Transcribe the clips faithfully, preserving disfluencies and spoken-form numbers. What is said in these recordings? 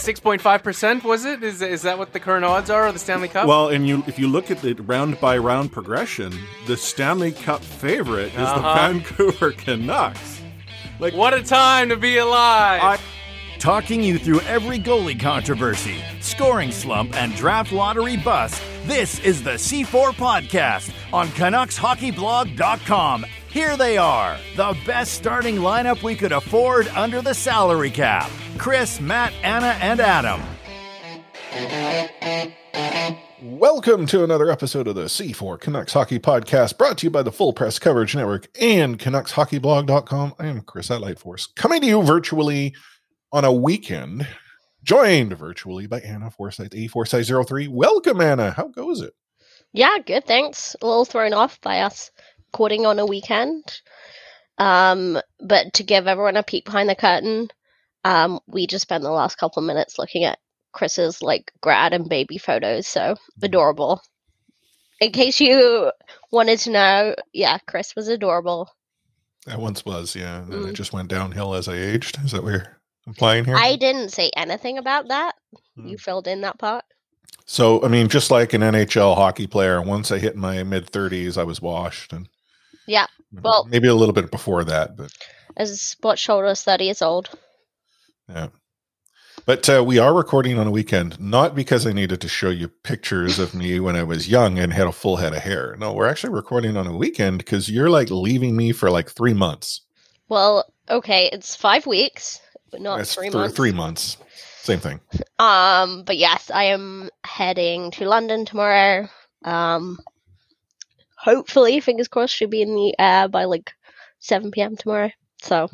six point five percent, was it? Is is that what the current odds are of the Stanley Cup? Well, and you if you look at the round-by-round progression, the Stanley Cup favorite is Uh-huh. the Vancouver Canucks. Like, what a time to be alive! I- Talking you through every goalie controversy, scoring slump, and draft lottery bust, this is the C four Podcast on Canucks Hockey Blog dot com. Here they are, the best starting lineup we could afford under the salary cap. Chris, Matt, Anna, and Adam. Welcome to another episode of the C four Canucks Hockey Podcast, brought to you by the Full Press Coverage Network and Canucks Hockey Blog dot com. I am Chris at Lightforce, coming to you virtually on a weekend, joined virtually by Anna Forsyth, A Forsyth zero three. Welcome, Anna. How goes it? Yeah, good, thanks. A little thrown off by us recording on a weekend. Um, but to give everyone a peek behind the curtain, um, we just spent the last couple of minutes looking at Chris's like grad and baby photos, so adorable. In case you wanted to know, yeah, Chris was adorable. I once was, yeah. And then Mm. it just went downhill as I aged. Is that what you're implying here? I didn't say anything about that. Mm. You filled in that part. So, I mean, just like an N H L hockey player, once I hit my mid-thirties, I was washed. And Yeah, well- maybe a little bit before that, but As what shoulder is thirty years old. yeah. But uh, we are recording on a weekend, not because I needed to show you pictures of me when I was young and had a full head of hair. No, we're actually recording on a weekend because you're like leaving me for like three months. Well, okay, it's five weeks, but not That's three th- months. Three months. Same thing. Um, but yes, I am heading to London tomorrow. Um, hopefully, fingers crossed, should be in the air by like seven p.m. tomorrow. So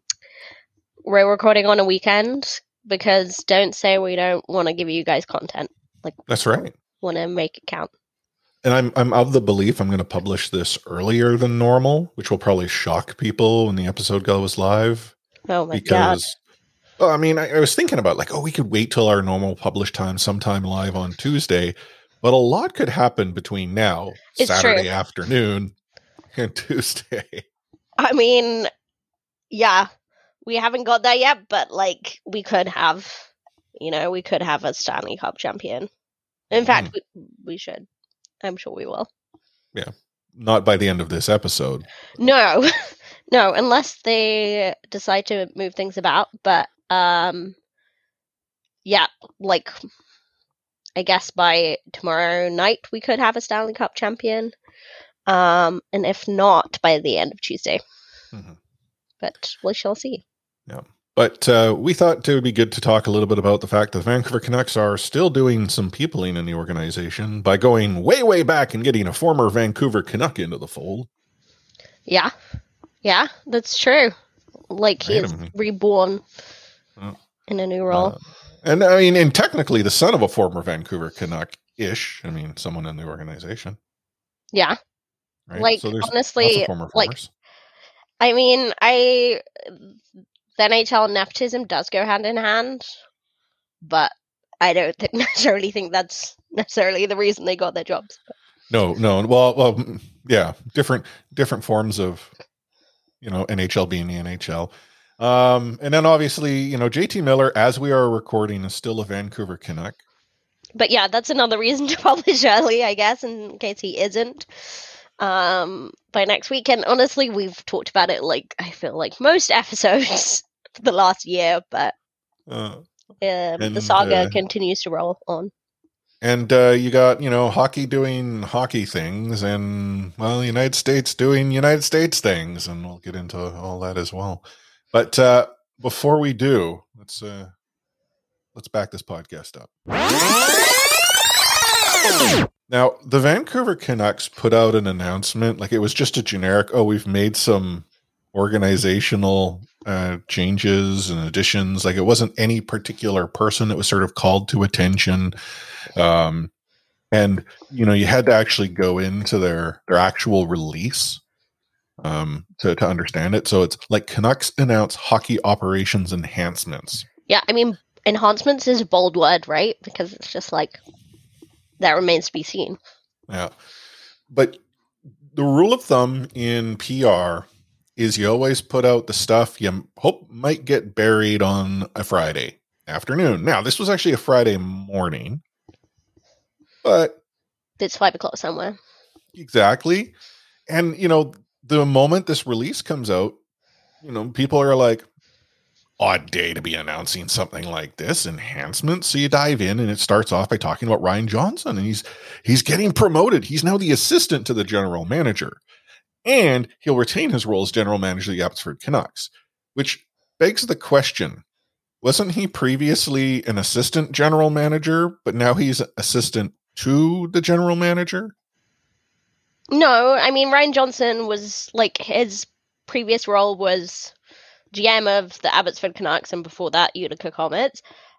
we're recording on a weekend because don't say we don't want to give you guys content. Like, That's right. want to make it count. And I'm I'm of the belief I'm going to publish this earlier than normal, which will probably shock people when the episode goes live. Oh my god! Because, well, I mean, I, I was thinking about like, oh, we could wait till our normal publish time sometime live on Tuesday, but a lot could happen between now, It's Saturday true. afternoon, and Tuesday. I mean, yeah, we haven't got there yet, but like we could have, you know, we could have a Stanley Cup champion. In fact, we, we should. I'm sure we will. Not by the end of this episode. No, no, unless they decide to move things about. But um, yeah, like I guess by tomorrow night we could have a Stanley Cup champion. Um, and if not, by the end of Tuesday. Mhm. But we shall see. But uh, we thought it would be good to talk a little bit about the fact that the Vancouver Canucks are still doing some peopling in the organization by going way, way back and getting a former Vancouver Canuck into the fold. Yeah, yeah, that's true. Like he Wait a is minute. reborn Oh. in a new role. Uh, and I mean, and technically the son of a former Vancouver Canuck-ish. I mean, someone in the organization. yeah, Right? Like, there's honestly, lots of former like, formers. I mean, I the N H L and nepotism does go hand in hand, but I don't think, necessarily think that's necessarily the reason they got their jobs. No, no. Well, well, mm, yeah, different, different forms of, you know, N H L being the N H L. Um, and then obviously, you know, J T Miller, as we are recording, is still a Vancouver Canuck. But yeah, that's another reason to publish early, I guess, in case he isn't. Um, by next week, and honestly, we've talked about it like I feel like most episodes for the last year, but Uh, um, And, the saga uh, continues to roll on. and uh, you got, you know, hockey doing hockey things, and well, the United States doing United States things, and we'll get into all that as well. But uh, before we do, let's uh, let's back this podcast up. Now, the Vancouver Canucks put out an announcement, like it was just a generic, oh, we've made some organizational uh, changes and additions. Like it wasn't any particular person that was sort of called to attention. Um, and, you know, you had to actually go into their, their actual release um, to, to understand it. So it's like Canucks announce hockey operations enhancements. Yeah, I mean, enhancements is a bold word, right? Because it's just like that remains to be seen. Yeah. But the rule of thumb in P R is you always put out the stuff you hope might get buried on a Friday. afternoon. Now, this was actually a Friday morning, but It's five o'clock somewhere. exactly. And, you know, the moment this release comes out, you know, people are like, odd day to be announcing something like this, enhancement. So you dive in and it starts off by talking about Ryan Johnson, and he's he's getting promoted. He's now the assistant to the general manager, and he'll retain his role as general manager of the Abbotsford Canucks, which begs the question, wasn't he previously an assistant general manager, but now he's assistant to the general manager? No, I mean, Ryan Johnson was, like, his previous role was G M of the Abbotsford Canucks, and before that, Utica Comets.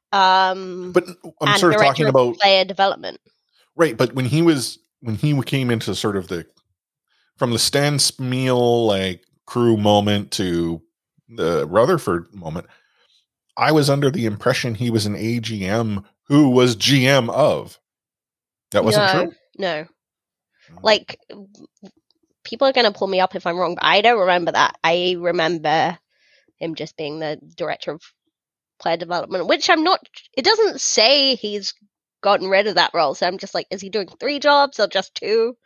Um, But I'm and sort of director talking about player development. right. But when he was when he came into sort of the from the Stan Smeal like crew moment to the Rutherford moment, I was under the impression he was an A G M who was G M of. That wasn't no, true. No, like, people are going to pull me up if I'm wrong, but I don't remember that. I remember him just being the director of player development, which I'm not, it doesn't say he's gotten rid of that role, so I'm just like, is he doing three jobs or just two?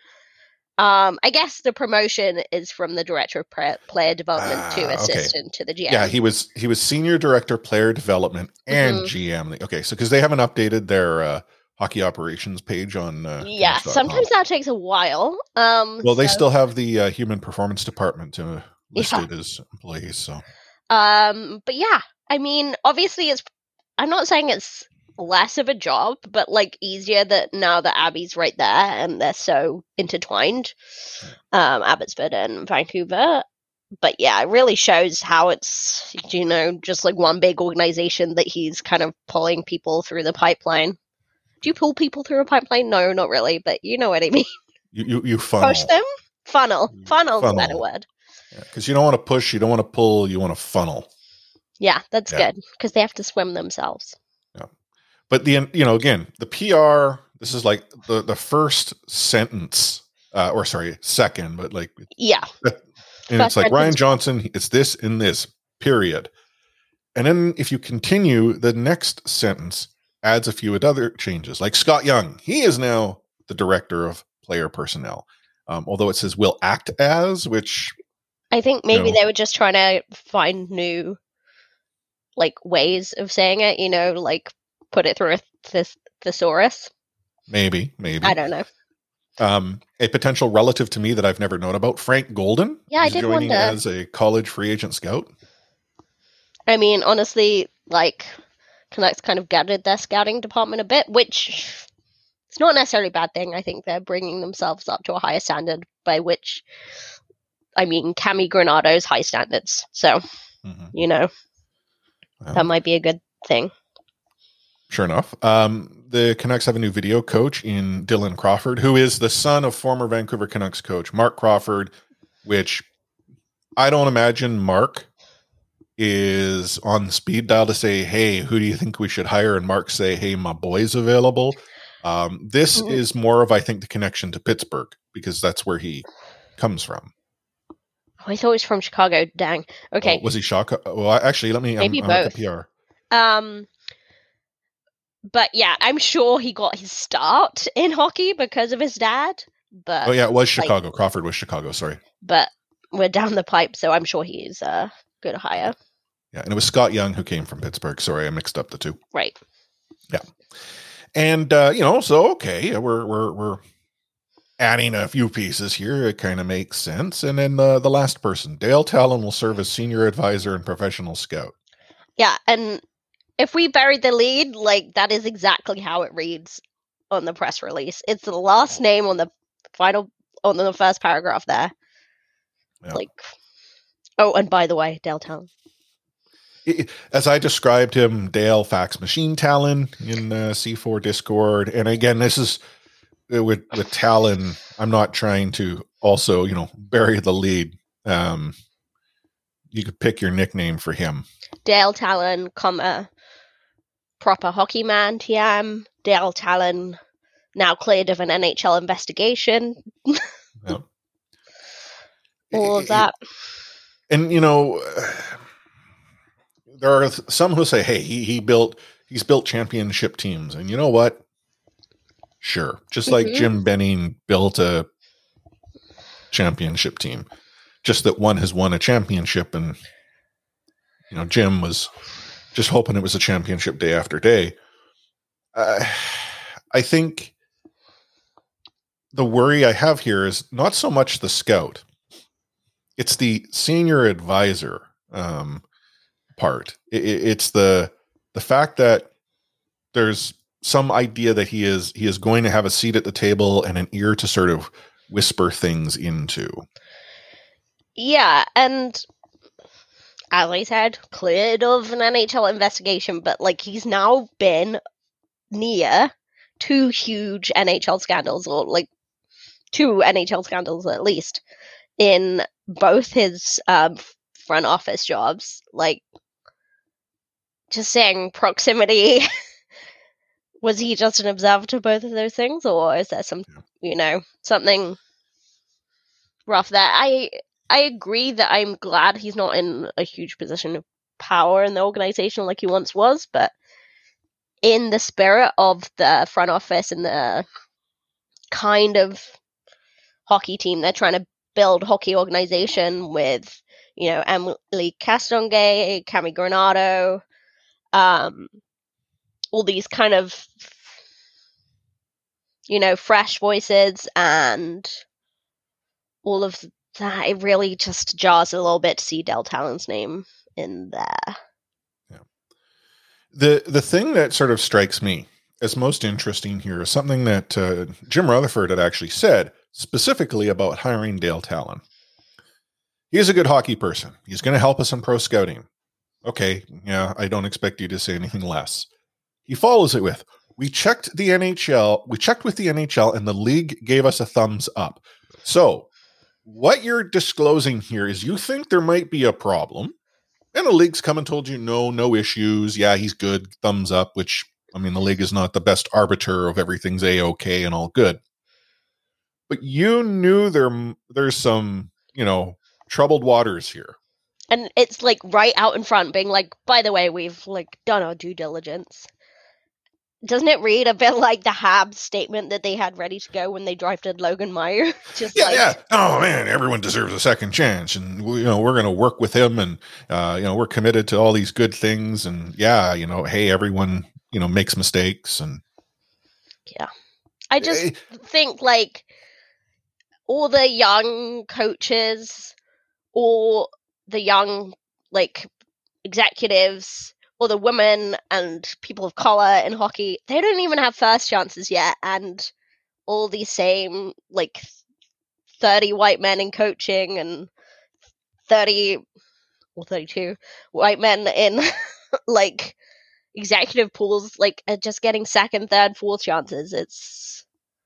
Um, I guess the promotion is from the director of player, player development Ah, to okay. assistant to the G M. Yeah, he was he was senior director player development and Mhm. G M. Okay, so because they haven't updated their uh, hockey operations page on uh, Yeah, Canucks dot com. sometimes that takes a while. Um, Well, they so- still have the uh, human performance department uh, Yeah. listed as employees. So Um, but yeah, I mean, obviously, it's. I'm not saying it's less of a job, but like easier that now that Abby's right there and they're so intertwined, um, Abbotsford and Vancouver. But yeah, it really shows how it's, you know, just like one big organization that he's kind of pulling people through the pipeline. Do you pull people through a pipeline? No, not really, but you know what I mean. you you, you funnel Push them? Funnel. Funnel's a better Funnel. word. because you don't want to push, you don't want to pull, you want to funnel. Yeah, that's Yeah. good because they have to swim themselves. But the you know again the P R. This is like the the first sentence, uh, or sorry, second, but like, Yeah. and First it's like Ryan sentence. Johnson. It's this in this period, and then if you continue, the next sentence adds a few other changes. Like Scott Young, he is now the director of player personnel. Um, although it says will act as, which I think maybe No. they were just trying to find new, like, ways of saying it. You know, like put it through a thes- thesaurus. maybe maybe I don't know. Um, a potential relative to me that I've never known about, Frank Golden. Yeah, I He's did joining wonder. as a college free agent scout. I mean, honestly, like, Canucks kind of gutted their scouting department a bit, which it's not necessarily a bad thing. I think they're bringing themselves up to a higher standard, by which, I mean, Cami Granado's high standards. So, Mhm. you know, Well, that might be a good thing. Sure enough. Um, the Canucks have a new video coach in Dylan Crawford, who is the son of former Vancouver Canucks coach Mark Crawford, which I don't imagine Mark is on speed dial to say, hey, who do you think we should hire? And Mark say, hey, my boy's available. Um, this Mhm. is more of, I think, the connection to Pittsburgh, because that's where he comes from. Oh, I thought he was from Chicago. Dang. Okay. Oh, was he Shaka? Well, actually, let me, Maybe I'm, I'm at both. the P R. Um, but yeah, I'm sure he got his start in hockey because of his dad. But Oh, yeah, it was like- Chicago. Crawford was Chicago, sorry. but we're down the pipe, so I'm sure he's a good hire. Yeah, and it was Scott Young who came from Pittsburgh. Sorry, I mixed up the two. Right. And uh, you know, so okay, we're we're we're adding a few pieces here. It kind of makes sense. And then uh, the last person, Dale Talon, will serve as senior advisor and professional scout. Yeah, and if we buried the lead, like that is exactly how it reads on the press release. It's the last name on the final on the first paragraph there. Yeah. Like, oh, and by the way, Dale Talon. I- As I described him, Dale Fax Machine Talon in uh, C four Discord. And again, this is uh, with with Talon. I'm not trying to also, you know, bury the lead. Um, you could pick your nickname for him. Dale Talon, comma, proper hockey man, T M. Dale Talon, now cleared of an N H L investigation. Yeah. All of that. And, you know, there are some who say, hey, he, he built, he's built championship teams. And you know what? Sure. Just like mm-hmm. Jim Benning built a championship team, just that one has won a championship, and, you know, Jim was just hoping it was a championship day after day. Uh, I think the worry I have here is not so much the scout. It's the senior advisor um, part. It, it's the the fact that there's some idea that he is he is going to have a seat at the table and an ear to sort of whisper things into. Yeah, and as I said, cleared of an N H L investigation, but like he's now been near two huge N H L scandals, or like two N H L scandals at least, in both his um, front office jobs. Like, just saying proximity. Was he just an observer to both of those things, or is there some, you know, something rough there? I I agree that I'm glad he's not in a huge position of power in the organization like he once was, but in the spirit of the front office and the kind of hockey team they're trying to build, hockey organization with, you know, Emily Castonguay, Cammi Granato, um, all these kind of, you know, fresh voices and all of that, it really just jars a little bit to see Dale Talon's name in there. Yeah. The the thing that sort of strikes me as most interesting here is something that uh, Jim Rutherford had actually said specifically about hiring Dale Talon. He's a good hockey person. He's going to help us in pro scouting. Okay, yeah, I don't expect you to say anything less. He follows it with, we checked the N H L, we checked with the N H L, and the league gave us a thumbs up. So, what you're disclosing here is you think there might be a problem, and the league's come and told you, no, no issues. Yeah, he's good, thumbs up, which, I mean, the league is not the best arbiter of everything's A-okay and all good. But you knew there there's some, you know, troubled waters here. And it's like right out in front, being like, by the way, we've like done our due diligence. Doesn't it read a bit like the Habs statement that they had ready to go when they drafted Logan Meyer? Just yeah, like, yeah. Oh man, everyone deserves a second chance, and we, you know we're going to work with him, and uh, you know we're committed to all these good things, and yeah, you know, hey, everyone, you know, makes mistakes, and yeah, I just think like all the young coaches, or the young like executives, or the women and people of color in hockey, they don't even have first chances yet. And all these same, like, thirty white men in coaching and thirty or thirty-two white men in, like, executive pools, like, are just getting second, third, fourth chances. It's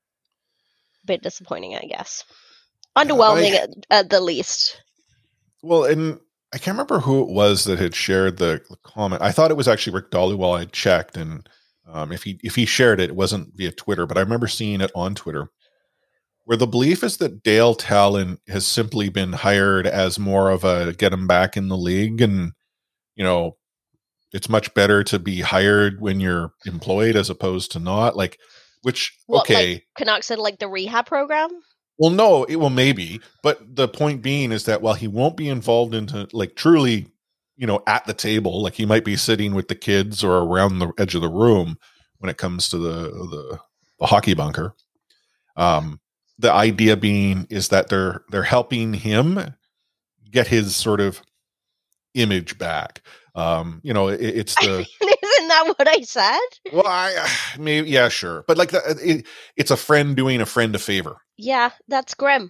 a bit disappointing, I guess. Underwhelming I, at, at the least. Well, and I can't remember who it was that had shared the, the comment. I thought it was actually Rick Dhaliwal. I checked, and um, if he if he shared it, it wasn't via Twitter, but I remember seeing it on Twitter, where the belief is that Dale Talon has simply been hired as more of a get him back in the league, and you know, it's much better to be hired when you're employed as opposed to not. Like, which what, okay, like Canucks said, like the rehab program. Well, no, it will maybe, but the point being is that while he won't be involved into like truly, you know, at the table, like he might be sitting with the kids or around the edge of the room when it comes to the the, the hockey bunker. Um, the idea being is that they're they're helping him get his sort of image back. Um, you know, it, it's the isn't that what I said? Well, I maybe yeah, sure, but like the, it, it's a friend doing a friend a favor. Yeah, that's grim.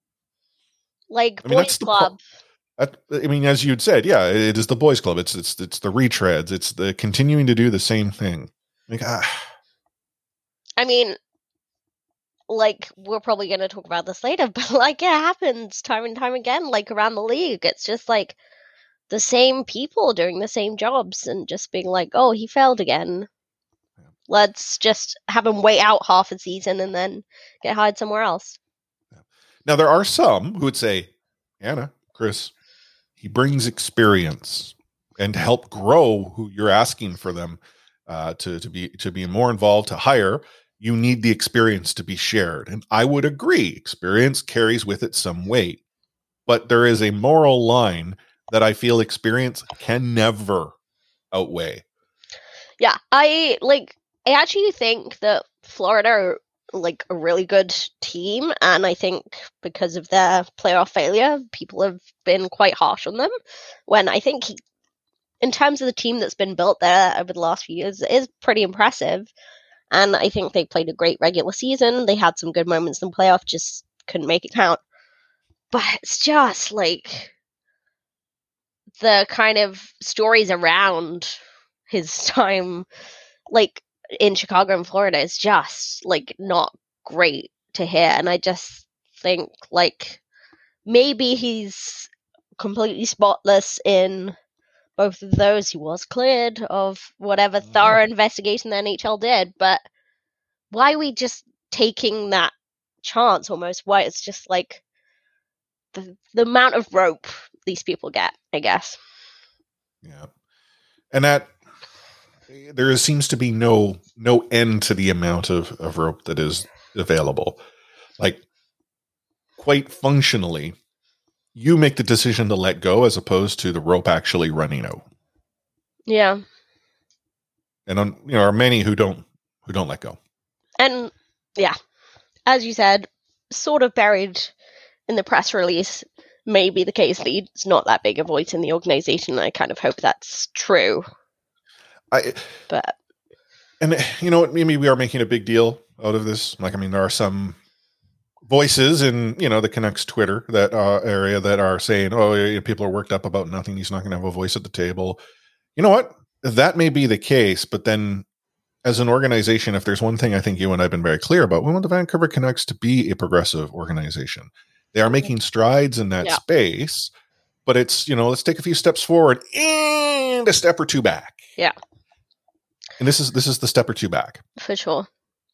Like I mean, boys club. Po- that, I mean, as you'd said, yeah, it is the boys club. It's it's it's the retreads. It's the continuing to do the same thing. Like, ah. I mean, like we're probably going to talk about this later, but like it happens time and time again. Like around the league, it's just like the same people doing the same jobs and just being like, "Oh, he failed again. Let's just have him wait out half a season and then get hired somewhere else." Now, there are some who would say, Anna, Chris, he brings experience. and to help grow who you're asking for them uh, to, to be to be more involved, to hire, you need the experience to be shared. And I would agree, experience carries with it some weight. But there is a moral line that I feel experience can never outweigh. Yeah, I like I actually think that Florida are like a really good team, and I think because of their playoff failure, people have been quite harsh on them. When I think in terms of the team that's been built there over the last few years, it is pretty impressive. And I think they played a great regular season. They had some good moments in the playoff, just couldn't make it count. But it's just like the kind of stories around his time, like in Chicago and Florida, is just like not great to hear. And I just think like maybe he's completely spotless in both of those. He was cleared of whatever thorough investigation the N H L did, but why are we just taking that chance almost? Why it's just like the, the amount of rope these people get, I guess. Yeah. And that there seems to be no no end to the amount of, of rope that is available. Like, quite functionally, you make the decision to let go as opposed to the rope actually running out. Yeah. And um, you know, there are many who don't who don't let go. And yeah, as you said, sort of buried in the press release may be the case that he's not that big a voice in the organization. I kind of hope that's true. I, but and you know what, maybe we are making a big deal out of this. Like, I mean, there are some voices in, you know, the Canucks Twitter that uh, area that are saying, oh, yeah, people are worked up about nothing. He's not going to have a voice at the table. You know what? That may be the case, but then as an organization, if there's one thing I think you and I've been very clear about, we want the Vancouver Canucks to be a progressive organization. They are making strides in that yeah. space, but it's, you know, let's take a few steps forward and a step or two back. Yeah. And this is, this is the step or two back. For sure.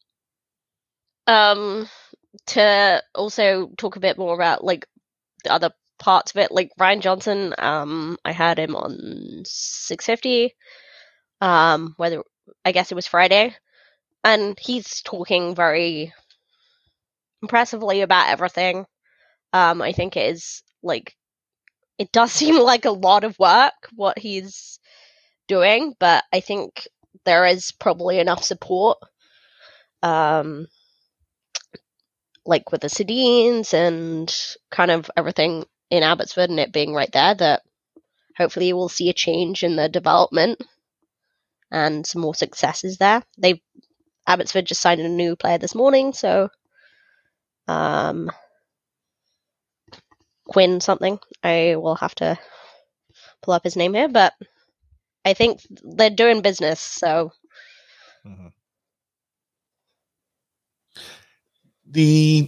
Um, to also talk a bit more about like the other parts of it, like Ryan Johnson, um, I had him on six fifty, um, whether, I guess it was Friday, and he's talking very impressively about everything. Um, I think it is like, it does seem like a lot of work what he's doing, but I think there is probably enough support, um, like with the Sedins and kind of everything in Abbotsford and it being right there, that hopefully we'll see a change in the development and some more successes there. They Abbotsford just signed a new player this morning, so um, Quinn something. I will have to pull up his name here, but I think they're doing business, so. Mm-hmm. The,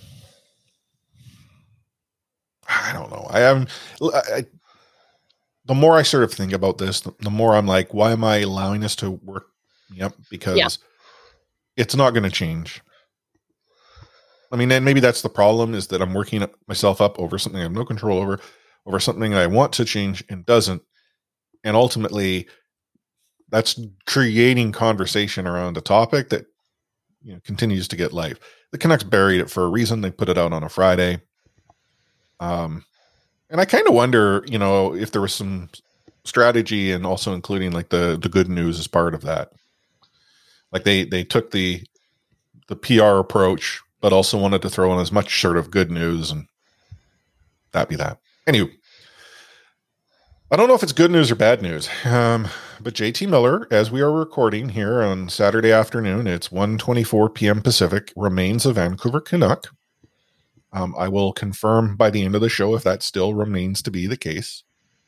I don't know. I am, I, the more I sort of think about this, the, the more I'm like, why am I allowing this to work? Yep. Because yeah. It's not going to change. I mean, and maybe that's the problem, is that I'm working myself up over something I have no control over, over something I want to change and doesn't. And ultimately that's creating conversation around a topic that, you know, continues to get life. The Canucks buried it for a reason. They put it out on a Friday. Um, and I kind of wonder, you know, if there was some strategy and also including like the, the good news as part of that. Like they, they took the, the P R approach, but also wanted to throw in as much sort of good news, and that be that. Anyway, I don't know if it's good news or bad news, um, but J T Miller, as we are recording here on Saturday afternoon, it's one twenty-four p.m. Pacific, remains a Vancouver Canuck. Um, I will confirm by the end of the show if that still remains to be the case.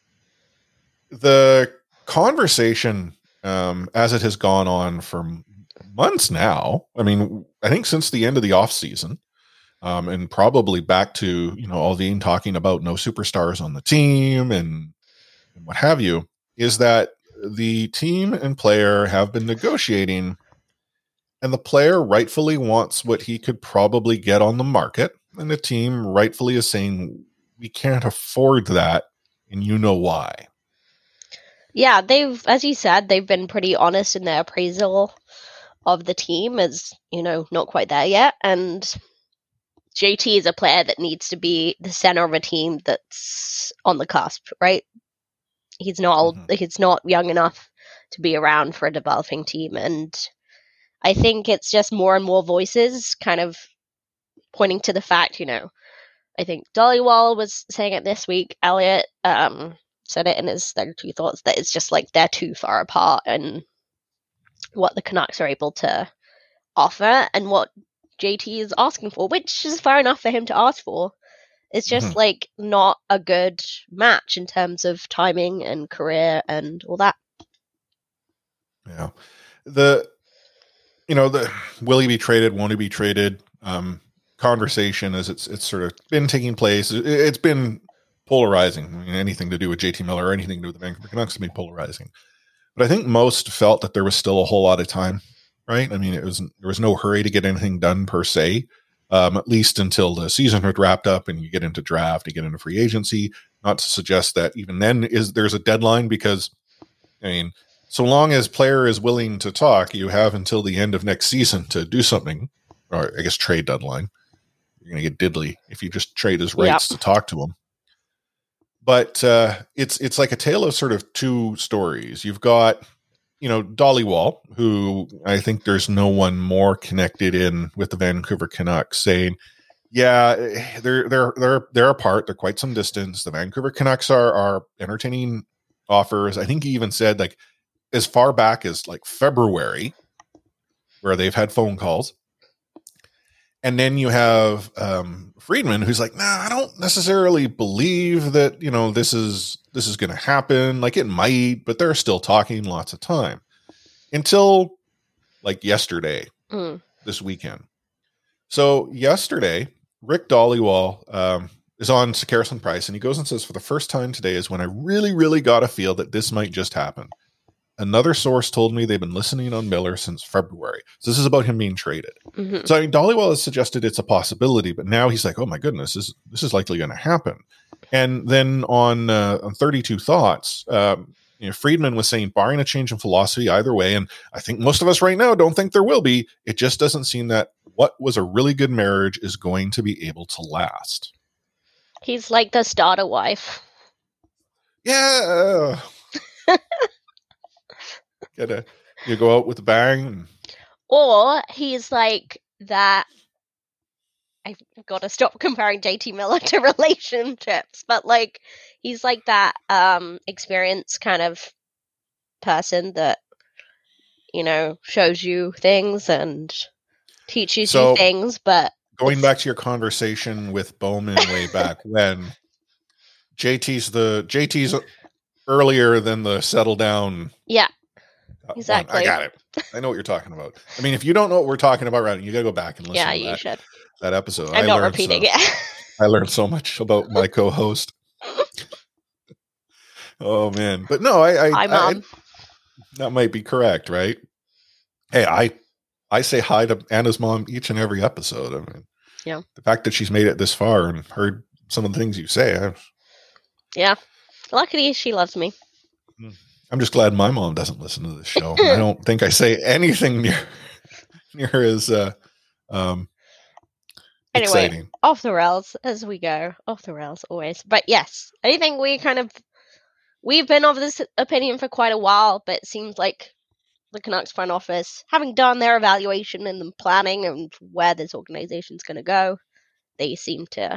The conversation, um, as it has gone on for months now, I mean, I think since the end of the off season, um, and probably back to, you know, Alvin talking about no superstars on the team and, and what have you, is that the team and player have been negotiating, and the player rightfully wants what he could probably get on the market. And the team rightfully is saying, we can't afford that. And you know why. Yeah, they've, as you said, they've been pretty honest in their appraisal of the team as, you know, not quite there yet. And J T is a player that needs to be the center of a team that's on the cusp, right? He's not old, mm-hmm. he's not young enough to be around for a developing team. And I think it's just more and more voices kind of pointing to the fact, you know, I think Dollywall was saying it this week, Elliot um, said it in his thirty-two thoughts, that it's just like they're too far apart in what the Canucks are able to offer and what J T is asking for, which is fair enough for him to ask for. It's just mm-hmm. like not a good match in terms of timing and career and all that. Yeah. The, you know, the will he be traded, won't he be traded um, conversation as it's it's sort of been taking place. It, it's been polarizing. I mean, anything to do with J T Miller or anything to do with the Vancouver Canucks has been polarizing. But I think most felt that there was still a whole lot of time, right? I mean, it was there was no hurry to get anything done per se. Um, at least until the season had wrapped up and you get into draft, you get into free agency. Not to suggest that even then is there's a deadline because, I mean, so long as player is willing to talk, you have until the end of next season to do something, or I guess trade deadline. You're going to get diddly if you just trade his rights yep. to talk to him. But uh, it's it's like a tale of sort of two stories. You've got, you know, Dollywall, who I think there's no one more connected in with the Vancouver Canucks, saying, yeah, they're they're they're they're apart. They're quite some distance. The Vancouver Canucks are are entertaining offers. I think he even said like as far back as like February, where they've had phone calls. And then you have um, Friedman, who's like, nah, I don't necessarily believe that, you know, this is this is going to happen. Like it might, but they're still talking lots of time until like yesterday, mm. this weekend. So yesterday, Rick Dollywall um, is on Carson Price, and he goes and says, for the first time today is when I really, really got a feel that this might just happen. Another source told me they've been listening on Miller since February. So this is about him being traded. Mm-hmm. So I mean, Dollywall has suggested it's a possibility, but now he's like, oh my goodness, this, this is likely going to happen. And then on, uh, on thirty-two Thoughts, um, you know, Friedman was saying, barring a change in philosophy either way, and I think most of us right now don't think there will be, it just doesn't seem that what was a really good marriage is going to be able to last. He's like the starter wife. Yeah. Gotta, you go out with a bang. Or he's like that. I've got to stop comparing J T Miller to relationships, but like he's like that um, experienced kind of person that, you know, shows you things and teaches so, you things. But going it's... back to your conversation with Bowman way back when, J T's the J T's earlier than the settle down. Yeah. Exactly. One. I got it. I know what you're talking about. I mean, if you don't know what we're talking about, right, you got to go back and listen yeah, to you that, should. that episode. I'm I not repeating so, it. I learned so much about my co-host. Oh, man. But no, I, I, hi, Mom. I, that might be correct, right? Hey, I I say hi to Anna's mom each and every episode. I mean, yeah. The fact that she's made it this far and heard some of the things you say. I, yeah. Luckily, she loves me. I'm just glad my mom doesn't listen to this show. I don't think I say anything near near as uh, um, anyway, exciting. Off the rails as we go. Off the rails always. But yes, I think we kind of we've been of this opinion for quite a while. But it seems like the Canucks front office, having done their evaluation and the planning and where this organization's going to go, they seem to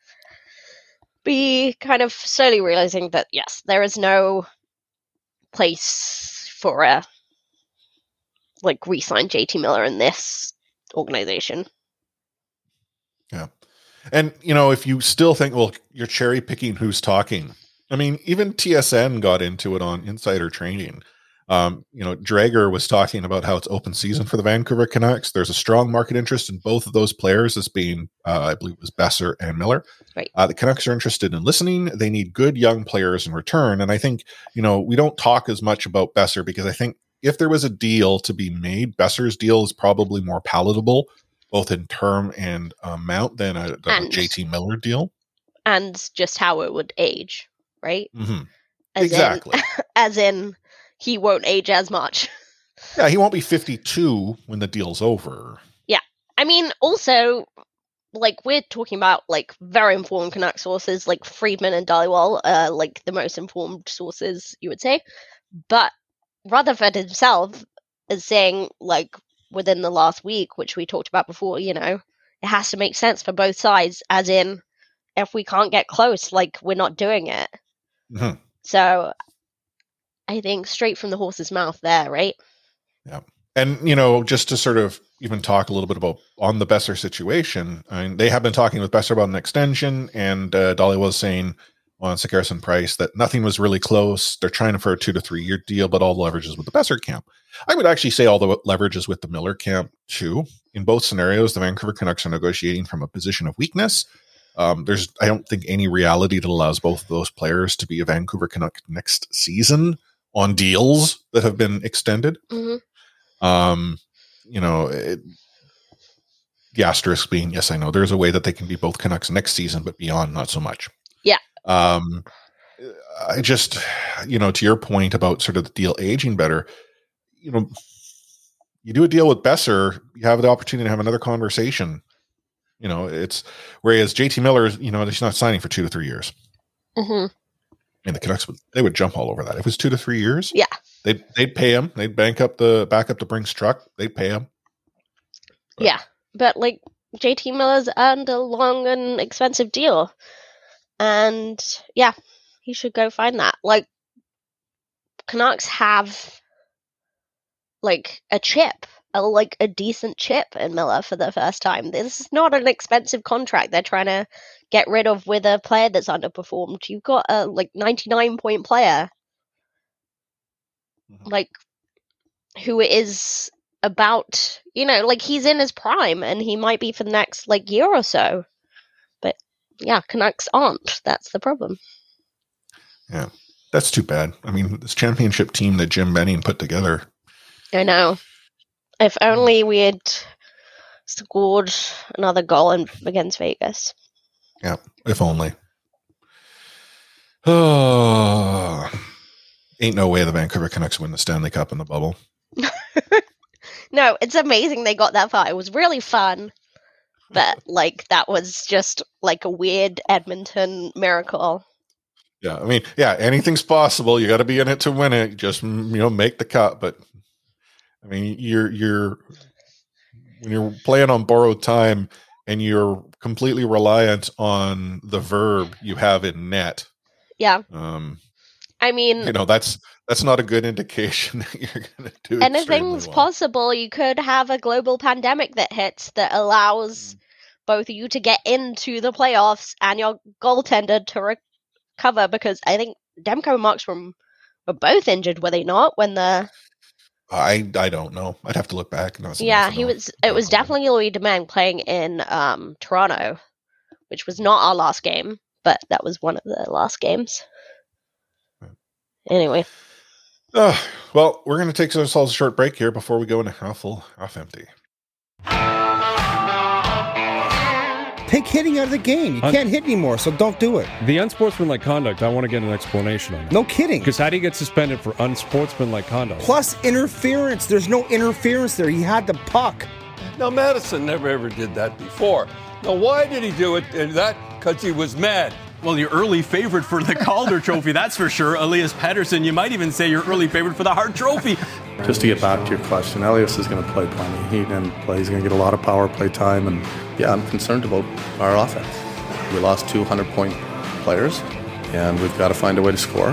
be kind of slowly realizing that yes, there is no place for a like re-sign J T Miller in this organization. Yeah. And you know, if you still think, well, you're cherry picking who's talking. I mean, even T S N got into it on Insider Training. Um, you know, Drager was talking about how it's open season for the Vancouver Canucks. There's a strong market interest in both of those players as being, uh, I believe it was Besser and Miller. Right. Uh, the Canucks are interested in listening. They need good young players in return. And I think, you know, we don't talk as much about Besser because I think if there was a deal to be made, Besser's deal is probably more palatable, both in term and amount than a, than a J T Miller deal. And just how it would age, right? Mm-hmm. As exactly. In, as in, he won't age as much. Yeah, he won't be fifty-two when the deal's over. Yeah. I mean, also, like, we're talking about, like, very informed Canuck sources, like Friedman and Dhaliwal, uh, like, the most informed sources, you would say. But Rutherford himself is saying, like, within the last week, which we talked about before, you know, it has to make sense for both sides, as in, if we can't get close, like, we're not doing it. Mm-hmm. So, I think straight from the horse's mouth there, right? Yeah. And, you know, just to sort of even talk a little bit about on the Boeser situation, I mean, they have been talking with Boeser about an extension, and uh, Dolly was saying on Sekeres Price that nothing was really close. They're trying for a two to three year deal, but all the leverage is with the Boeser camp. I would actually say all the leverage is with the Miller camp too. In both scenarios, the Vancouver Canucks are negotiating from a position of weakness. Um, there's, I don't think, any reality that allows both of those players to be a Vancouver Canuck next season on deals that have been extended. Mm-hmm. Um, you know, it, the asterisk being, yes, I know there's a way that they can be both Canucks next season, but beyond, not so much. Yeah. Um, I just, you know, to your point about sort of the deal aging better, you know, you do a deal with Boeser, you have the opportunity to have another conversation. You know, it's whereas J T Miller, you know, he's not signing for two to three years. Mm-hmm. And the Canucks would they would jump all over that. If it was two to three years, yeah, they'd they'd pay him. They'd bank up the back up the Brinks truck. They'd pay him. But. Yeah, but like J T Miller's earned a long and expensive deal, and yeah, he should go find that. Like Canucks have like a chip, a, like a decent chip in Miller for the first time. This is not an expensive contract they're trying to get rid of with a player that's underperformed. You've got a like ninety-nine point player, mm-hmm. like who is about, you know, like he's in his prime and he might be for the next like year or so. But yeah, Canucks aren't. That's the problem. Yeah, that's too bad. I mean, this championship team that Jim Benning put together. I know. If only we had scored another goal in, against Vegas. Yeah, if only. Oh, ain't no way the Vancouver Canucks win the Stanley Cup in the bubble. No, it's amazing they got that far. It was really fun. But, like, that was just, like, a weird Edmonton miracle. Yeah, I mean, yeah, anything's possible. You got to be in it to win it. Just, you know, make the cut. But, I mean, you're, you're, when you're playing on borrowed time and you're completely reliant on the verb you have in net. Yeah. Um, I mean, you know, that's, that's not a good indication that you're going to do anything's well. possible. You could have a global pandemic that hits that allows both of you to get into the playoffs and your goaltender to recover, because I think Demko and Markstrom were both injured, were they not? When the I I don't know. I'd have to look back. No, yeah, he was. It was definitely Louis Domingue playing in um, Toronto, which was not our last game, but that was one of the last games. Right. Anyway. Uh, well, we're going to take ourselves a short break here before we go into half full, half empty. Take hitting out of the game. You Un- can't hit anymore, so don't do it. The unsportsmanlike conduct, I want to get an explanation on it. No kidding. Because how do you get suspended for unsportsmanlike conduct? Plus interference. There's no interference there. He had the puck. Now, Madison never ever did that before. Now, why did he do it? And that because he was mad. Well, your early favorite for the Calder Trophy, that's for sure. Elias Pettersson, you might even say your early favorite for the Hart Trophy. Just to get back to your question, Elias is going to play plenty. He can play. He's going to get a lot of power play time. And, yeah, I'm concerned about our offense. We lost two hundred-point players, and we've got to find a way to score.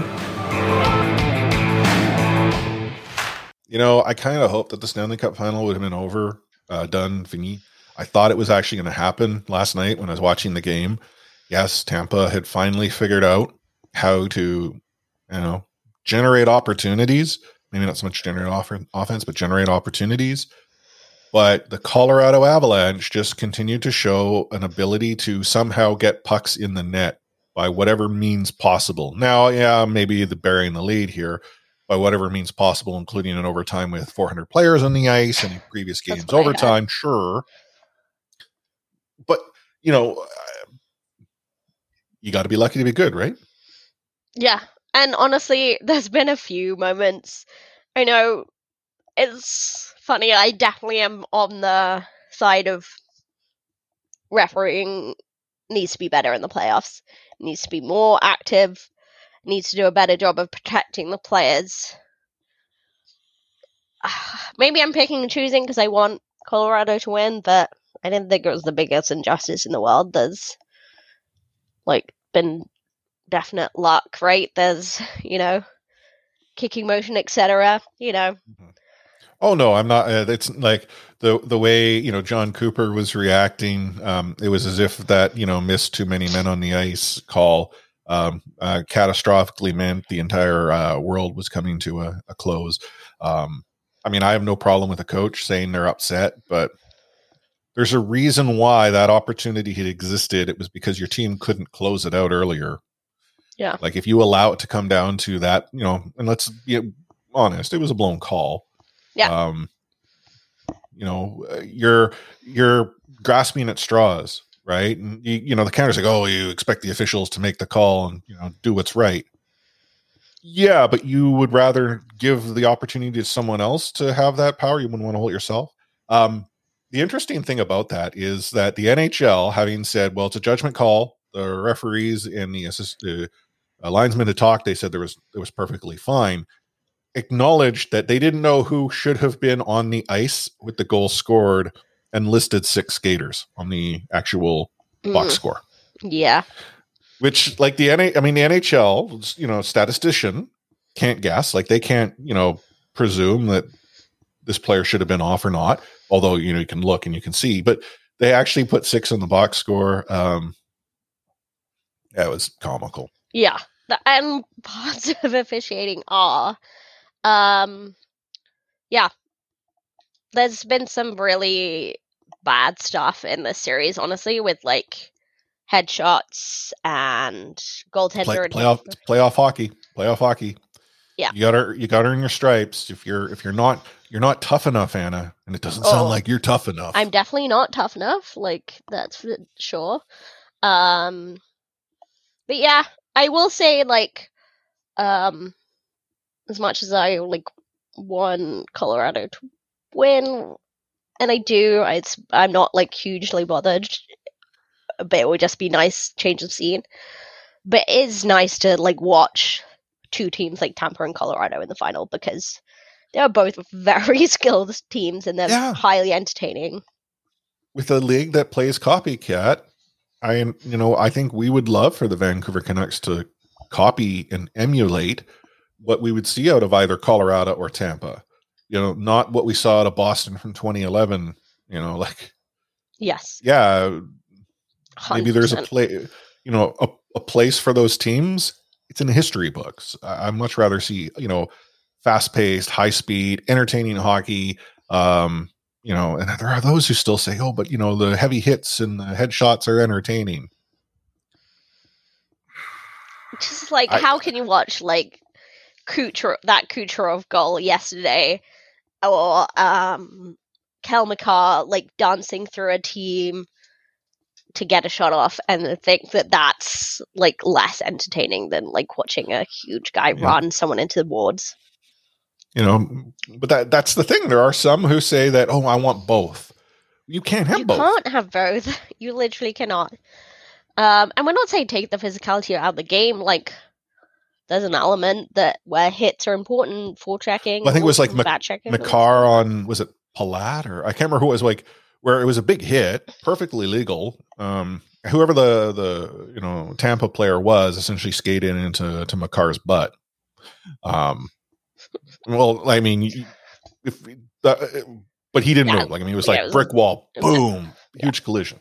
You know, I kind of hoped that the Stanley Cup final would have been over, uh, done, fini. I thought it was actually going to happen last night when I was watching the game. Yes, Tampa had finally figured out how to, you know, generate opportunities. Maybe not so much generate off- offense, but generate opportunities. But the Colorado Avalanche just continued to show an ability to somehow get pucks in the net by whatever means possible. Now, yeah, maybe the burying the lead here by whatever means possible, including an overtime with four hundred players on the ice and in previous games overtime, sure. But, you know, you got to be lucky to be good, right? Yeah. And honestly, there's been a few moments. I know it's funny. I definitely am on the side of refereeing needs to be better in the playoffs. Needs to be more active. Needs to do a better job of protecting the players. Maybe I'm picking and choosing because I want Colorado to win, but I didn't think it was the biggest injustice in the world. There's like been definite luck, right? There's, you know, kicking motion, et cetera. You know. Oh no, I'm not. Uh, it's like the the way you know John Cooper was reacting. Um, it was as if that you know missed too many men on the ice call um, uh, catastrophically meant the entire uh, world was coming to a, a close. Um, I mean, I have no problem with a coach saying they're upset, but there's a reason why that opportunity had existed. It was because your team couldn't close it out earlier. Yeah. Like if you allow it to come down to that, you know, and let's be honest, it was a blown call. Yeah. Um, you know, you're you're grasping at straws, right? And you, you know, the counter's like, oh, you expect the officials to make the call and you know do what's right. Yeah, but you would rather give the opportunity to someone else to have that power. You wouldn't want to hold it yourself. Um, the interesting thing about that is that the N H L, having said, well, it's a judgment call. The referees and the assist, uh, linesmen had talked. They said there was it was perfectly fine. Acknowledged that they didn't know who should have been on the ice with the goal scored and listed six skaters on the actual Mm. box score. Yeah. Which, like the N H L, I mean, the N H L, you know, statistician can't guess. Like they can't, you know, presume that this player should have been off or not. Although, you know, you can look and you can see. But they actually put six on the box score. Um, yeah, it was comical. Yeah. The, and parts of officiating are, um, yeah, there's been some really bad stuff in this series, honestly, with like headshots and goaltender Play, and playoff playoff hockey, playoff hockey. Yeah, you got to you got to earn your stripes. If you're if you're not you're not tough enough, Anna, and it doesn't sound Oh. like you're tough enough. I'm definitely not tough enough. Like that's for sure. Um, but yeah, I will say like, um, as much as I like want Colorado to win, and I do, it's I'm not like hugely bothered. But it would just be nice change of scene. But it is nice to like watch two teams like Tampa and Colorado in the final because they are both very skilled teams and they're Yeah. highly entertaining. With a league that plays copycat, I am you know I think we would love for the Vancouver Canucks to copy and emulate what we would see out of either Colorado or Tampa. You know, not what we saw out of Boston from twenty eleven. You know, like Yes. yeah. Maybe there's a one hundred percent. play, you know, a, a place for those teams. It's in the history books. I, I'd much rather see, you know, fast paced, high speed, entertaining hockey. Um, you know, and there are those who still say, oh, but you know, the heavy hits and the headshots are entertaining. Just like, I- how can you watch like Kucher that Kucherov goal yesterday, or um, Kel McCarr like dancing through a team to get a shot off, and think that that's like less entertaining than like watching a huge guy Yeah. run someone into the boards. You know, but that that's the thing. There are some who say that, oh, I want both. You can't have You both. can't have both. You literally cannot. Um, and we're not saying take the physicality out of the game. Like, there's an element that where hits are important for checking. Well, I think it was like back checking. McCarr on, was it Palat or I can't remember who it was, like where it was a big hit, perfectly legal. Um, whoever the, the, you know, Tampa player was essentially skated into to McCarr's butt. Um, well, I mean, if, uh, but he didn't Yeah. move. Like, I mean, it was Yeah, like it was- brick wall, it was- boom, huge collision.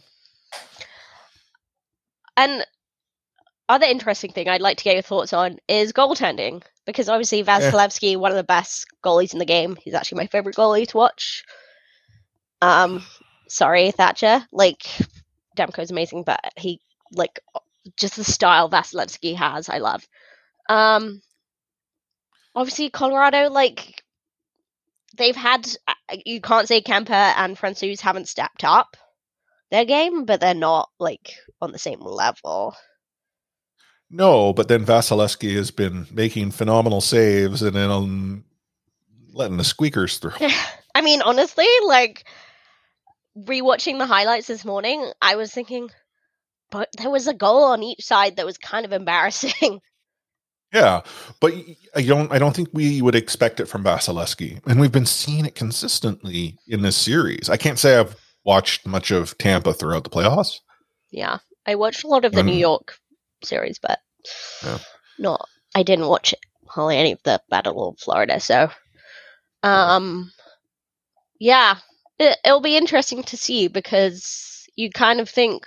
And other interesting thing I'd like to get your thoughts on is goaltending, because obviously Vasilevsky, one of the best goalies in the game. He's actually my favorite goalie to watch. Um, sorry, Thatcher. Like, Demko's amazing, but he like just the style Vasilevsky has, I love. Um, obviously Colorado, like they've had. You can't say Kemper and Francouz haven't stepped up their game, but they're not like on the same level. No, but then Vasilevsky has been making phenomenal saves and then um, letting the squeakers through. I mean, honestly, like rewatching the highlights this morning, I was thinking, but there was a goal on each side that was kind of embarrassing. Yeah, but I don't. I don't think we would expect it from Vasilevsky, and we've been seeing it consistently in this series. I can't say I've watched much of Tampa throughout the playoffs. Yeah, I watched a lot of the And- New York series, but Yeah. not. I didn't watch hardly any of the Battle of Florida. So, um, yeah, it, it'll be interesting to see because you kind of think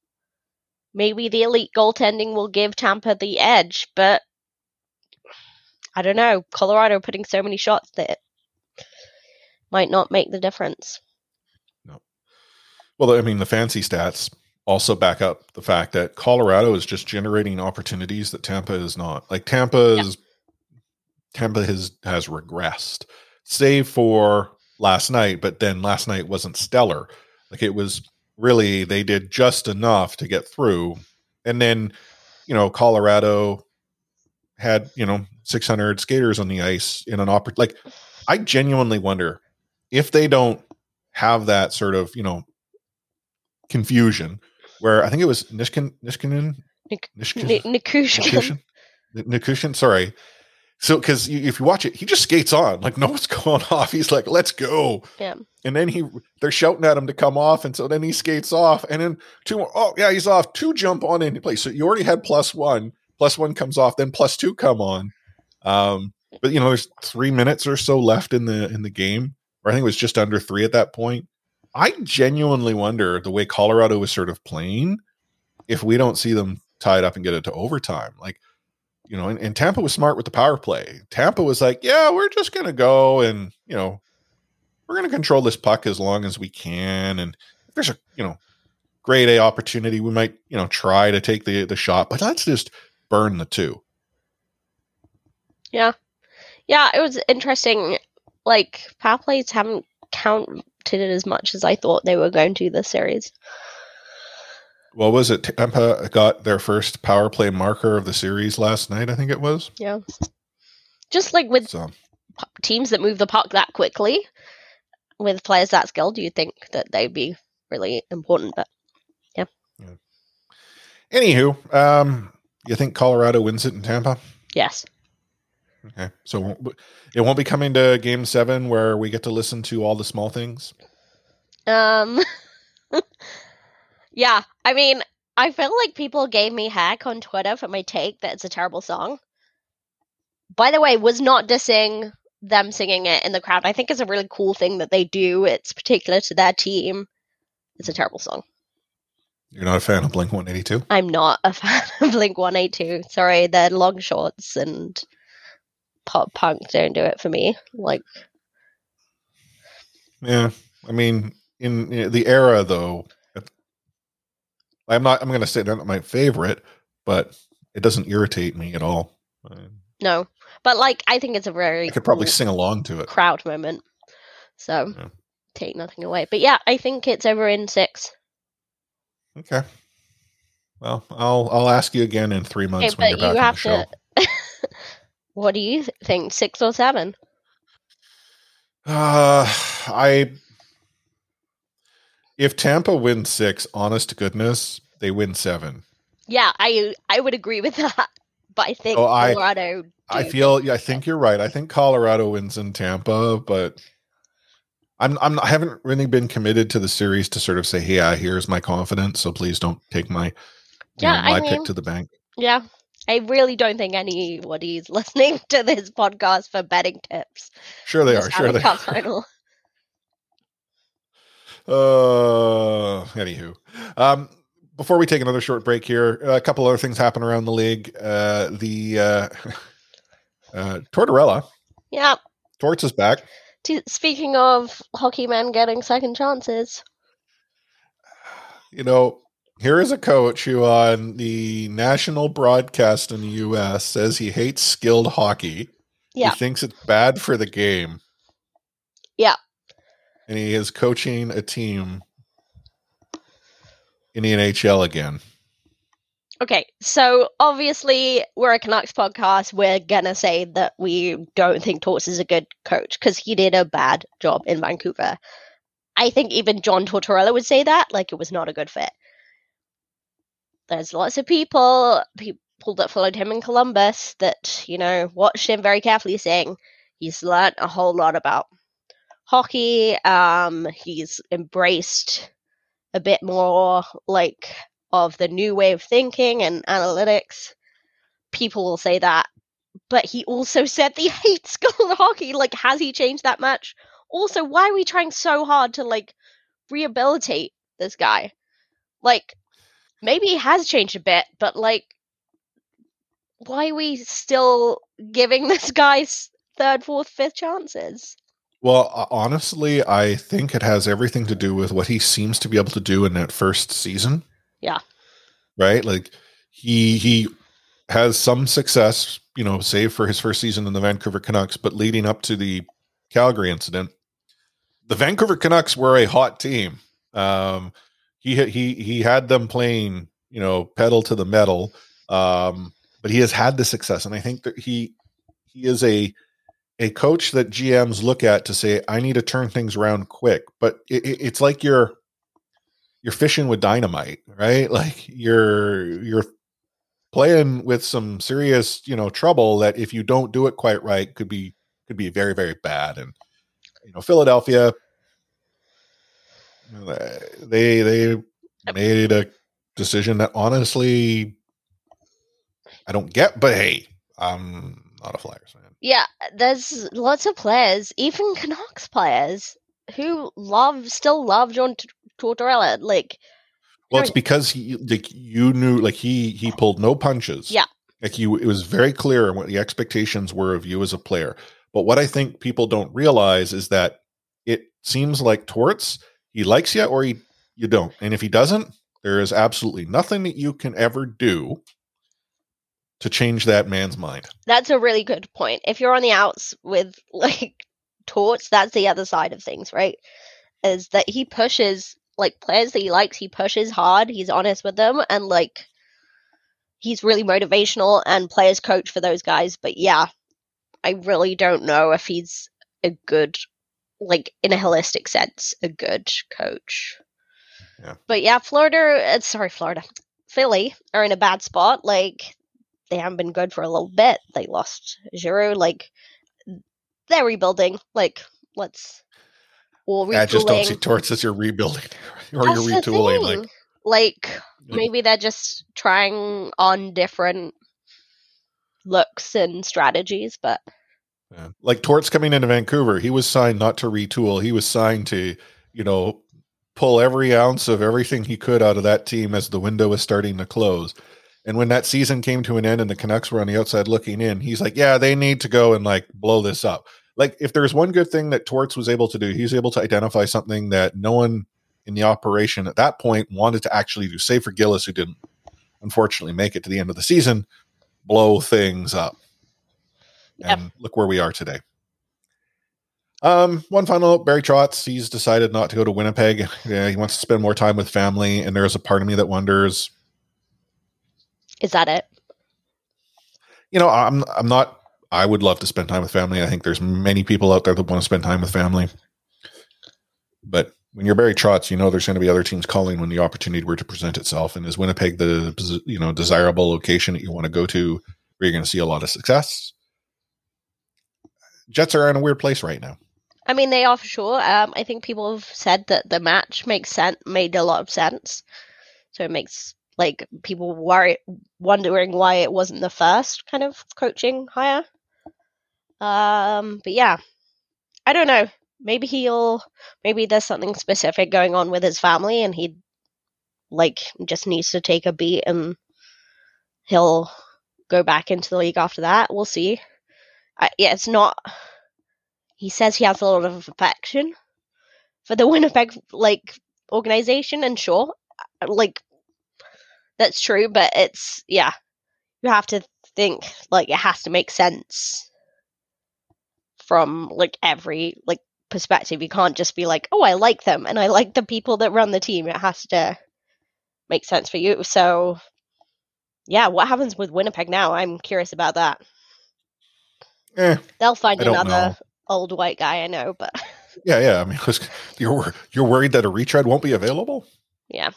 maybe the elite goaltending will give Tampa the edge, but I don't know. Colorado putting so many shots that it might not make the difference. Well, I mean, the fancy stats also back up the fact that Colorado is just generating opportunities that Tampa is not. Like Tampa Yeah. is Tampa has has regressed, save for last night, but then last night wasn't stellar. Like it was really they did just enough to get through, and then you know Colorado had you know six hundred skaters on the ice in an oppor- like I genuinely wonder if they don't have that sort of you know confusion where I think it was Nishkin Nishkinen Nik- Nishkin Ni- Nikushin. Nikushin Nikushin sorry so because if you watch it he just skates on like no what's going off he's like let's go Yeah. and then he they're shouting at him to come off and so then he skates off and then two more, oh yeah he's off two jump on into place so you already had plus one plus one comes off then plus two come on um but you know there's three minutes or so left in the in the game or I think it was just under three at that point. I genuinely wonder the way Colorado is sort of playing if we don't see them tied up and get it to overtime. Like, you know, and, and Tampa was smart with the power play. Tampa was like, yeah, we're just going to go and, you know, we're going to control this puck as long as we can. And if there's a, you know, grade A opportunity, we might, you know, try to take the, the shot, but let's just burn the two. Yeah. Yeah, it was interesting. Like, power plays haven't counted it as much as I thought they were going to this series. What was it? Tampa got their first power play marker of the series last night, I think it was. Yeah. Just like with So, p- teams that move the puck that quickly, with players that skilled, you'd think that they'd be really important, but anywho, um, you think Colorado wins it in Tampa? yes. Okay, so it won't be coming to Game Seven where we get to listen to all the small things. Um, yeah, I mean, I feel like people gave me heck on Twitter for my take that it's a terrible song. By the way, was not dissing them singing it in the crowd. I think it's a really cool thing that they do. It's particular to their team. It's a terrible song. You're not a fan of Blink one eighty-two? I'm not a fan of Blink one eighty-two. Sorry, their long shorts and pop punk don't do it for me. Like, Yeah, I mean, in, in the era though, I'm not. I'm going to say they're not my favorite, but it doesn't irritate me at all. no. But, like, I think it's a very I could probably cool sing along to it. crowd moment. So, Yeah. take nothing away. But yeah, I think it's over in six. Okay. Well, I'll I'll ask you again in three months Okay, when but you're you back on have the show. to. What do you th- think? Six or seven? Uh, I if Tampa wins six, honest to goodness, they win seven. Yeah, I I would agree with that. But I think Oh, I- Colorado. I do feel win yeah, I think you're right. I think Colorado wins in Tampa, but I'm I'm not, I haven't really been committed to the series to sort of say, "Hey, yeah, here's my confidence." So please don't take my you Yeah, know, my I pick mean- to the bank. Yeah, I really don't think anybody's listening to this podcast for betting tips. Sure they This are. Sure Stanley they Cup are. final. Uh, anywho, um, before we take another short break here, a couple other things happen around the league. Uh, the uh, uh, Tortorella, Yeah. Torts is back. T- speaking of hockey men getting second chances, You know, here is a coach who on the national broadcast in the U S says he hates skilled hockey. Yeah. He thinks it's bad for the game. Yeah. And he is coaching a team in the N H L again. Okay, so obviously we're a Canucks podcast. We're gonna say that we don't think Torts is a good coach because he did a bad job in Vancouver. I think even John Tortorella would say that, like it was not a good fit. There's lots of people, people that followed him in Columbus that, you know, watched him very carefully, saying he's learned a whole lot about hockey. Um, he's embraced a bit more, like, of the new way of thinking and analytics. People will say that. But he also said that he hates school hockey. Like, has he changed that much? Also, why are we trying so hard to, like, rehabilitate this guy? Like, maybe he has changed a bit, but, like, why are we still giving this guy third, fourth, fifth chances? Well, honestly, I think it has everything to do with what he seems to be able to do in that first season. Yeah. Right? Like, he he has some success, you know, save for his first season in the Vancouver Canucks, but leading up to the Calgary incident, the Vancouver Canucks were a hot team. Um, he he he had them playing, you know, pedal to the metal, um, but he has had the success, and I think that he he is a a coach that G Ms look at to say, I need to turn things around quick. But it, it, it's like you're you're fishing with dynamite, right? Like you're you're playing with some serious, you know, trouble that if you don't do it quite right, could be could be very, very bad. And you know, Philadelphia, they they made a decision that honestly I don't get, but hey, I'm not a Flyers fan. Yeah, there's lots of players, even Canucks players, who love still love John Tortorella. Like, well, it's because he like you knew, like he he pulled no punches. Yeah, like you, it was very clear what the expectations were of you as a player. But what I think people don't realize is that it seems like Torts, he likes you or he you don't, and if he doesn't, there is absolutely nothing that you can ever do to change that man's mind. That's a really good point. If you're on the outs with like Torts, that's the other side of things, right? Is that he pushes like players that he likes, he pushes hard, he's honest with them, and like he's really motivational and players coach for those guys. But yeah, I really don't know if he's a good, like in a holistic sense, a good coach. Yeah. But yeah, Florida, uh, sorry, Florida, Philly are in a bad spot. Like, they haven't been good for a little bit. They lost Giroux. Like, they're rebuilding. Like, let's... Or retooling. I just don't see Torts as you're rebuilding. Or That's you're retooling. Like, like, maybe they're just trying on different looks and strategies, but... Yeah. Like, Torts coming into Vancouver, he was signed not to retool. He was signed to, you know, pull every ounce of everything he could out of that team as the window was starting to close. And when that season came to an end and the Canucks were on the outside looking in, he's like, yeah, they need to go and like blow this up. Like, if there's one good thing that Torts was able to do, he's able to identify something that no one in the operation at that point wanted to actually do, save for Gillis, who didn't unfortunately make it to the end of the season, blow things up. Yep. And look where we are today. Um, one final note, Barry Trotz, he's decided not to go to Winnipeg. Yeah, he wants to spend more time with family, and there's a part of me that wonders, is that it? You know, I'm I'm not, I would love to spend time with family. I think there's many people out there that want to spend time with family. But when you're Barry Trotz, you know there's going to be other teams calling when the opportunity were to present itself. And is Winnipeg the, you know, desirable location that you want to go to where you're going to see a lot of success? Jets are in a weird place right now. I mean, they are for sure. Um, I think people have said that the match makes sense, made a lot of sense. So it makes... like people worry, wondering why it wasn't the first kind of coaching hire. Um, but yeah, I don't know. Maybe he'll, maybe there's something specific going on with his family, and he, like, just needs to take a beat, and he'll go back into the league after that. We'll see. I, yeah, it's not. He says he has a lot of affection for the Winnipeg like organization, and sure, like. That's true, but it's, yeah, you have to think, like, it has to make sense from, like, every, like, perspective. You can't just be like, oh, I like them, and I like the people that run the team. It has to make sense for you. So, yeah, what happens with Winnipeg now? I'm curious about that. Eh, They'll find I don't another know. old white guy, I know, but Yeah, yeah. I mean, you're wor- you're worried that a retread won't be available? yeah.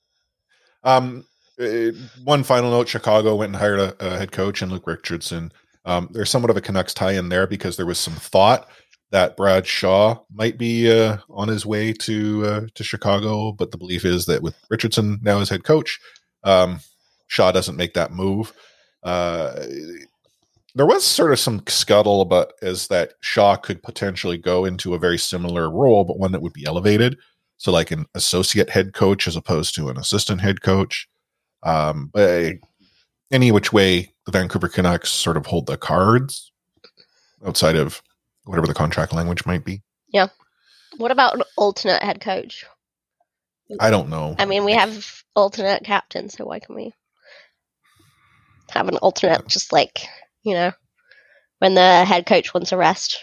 Um, uh, one final note: Chicago went and hired a, a head coach in Luke Richardson. Um, there's somewhat of a Canucks tie in there because there was some thought that Brad Shaw might be uh, on his way to uh, to Chicago, but the belief is that with Richardson now as head coach, um, Shaw doesn't make that move. Uh, there was sort of some scuttle about as that Shaw could potentially go into a very similar role, but one that would be elevated. So like an associate head coach as opposed to an assistant head coach. Um, but any which way, the Vancouver Canucks sort of hold the cards outside of whatever the contract language might be. Yeah. What about an alternate head coach? I don't know. I mean, we have alternate captains, so why can we have an alternate just like, you know, when the head coach wants a rest?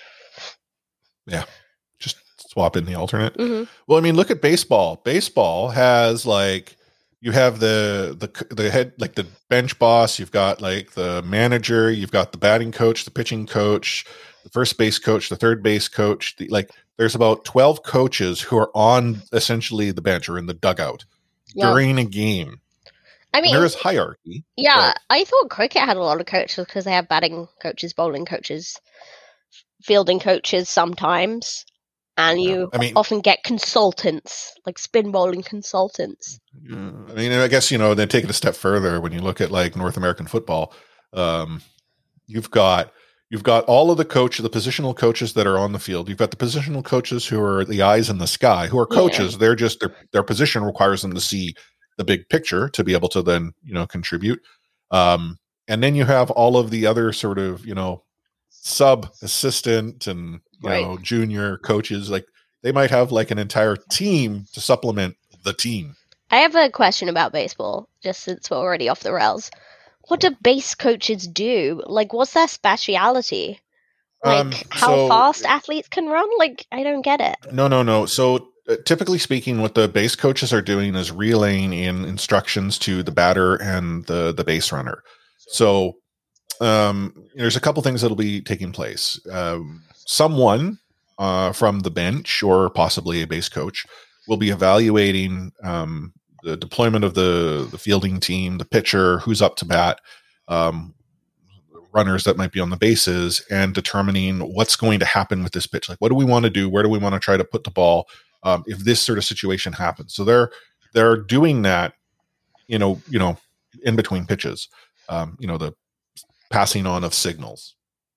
Yeah. Just swap in the alternate. Mm-hmm. Well, I mean, look at baseball. Baseball has like, you have the, the, the head, like the bench boss, you've got like the manager, you've got the batting coach, the pitching coach, the first base coach, the third base coach, the, like there's about twelve coaches who are on essentially the bench or in the dugout Yeah. during a game. I mean, And there is hierarchy. yeah, I thought cricket had a lot of coaches because they have batting coaches, bowling coaches, fielding coaches sometimes, and you I mean- often get consultants, like spin bowling consultants. I mean, I guess, you know, then take it a step further when you look at like North American football, um, you've got, you've got all of the coach, the positional coaches that are on the field. You've got the positional coaches who are the eyes in the sky, who are coaches. Yeah. They're just, their, their position requires them to see the big picture to be able to then, you know, contribute. Um, and then you have all of the other sort of, you know, sub assistant and, you Right. know, junior coaches, like they might have like an entire team to supplement the team. I have a question about baseball, just since we're already off the rails. What do base coaches do? Like, what's their speciality? Like, Um, how so- fast athletes can run? Like, I don't get it. No, no, no. So uh, typically speaking, what the base coaches are doing is relaying in instructions to the batter and the the base runner. So um, there's a couple things that'll be taking place. Um, someone uh, from the bench or possibly a base coach will be evaluating um, the deployment of the the fielding team, the pitcher, who's up to bat, um, runners that might be on the bases, and determining what's going to happen with this pitch. Like, what do we want to do? Where do we want to try to put the ball um, if this sort of situation happens? So they're they're doing that, you know, you know, in between pitches, um, you know, the passing on of signals.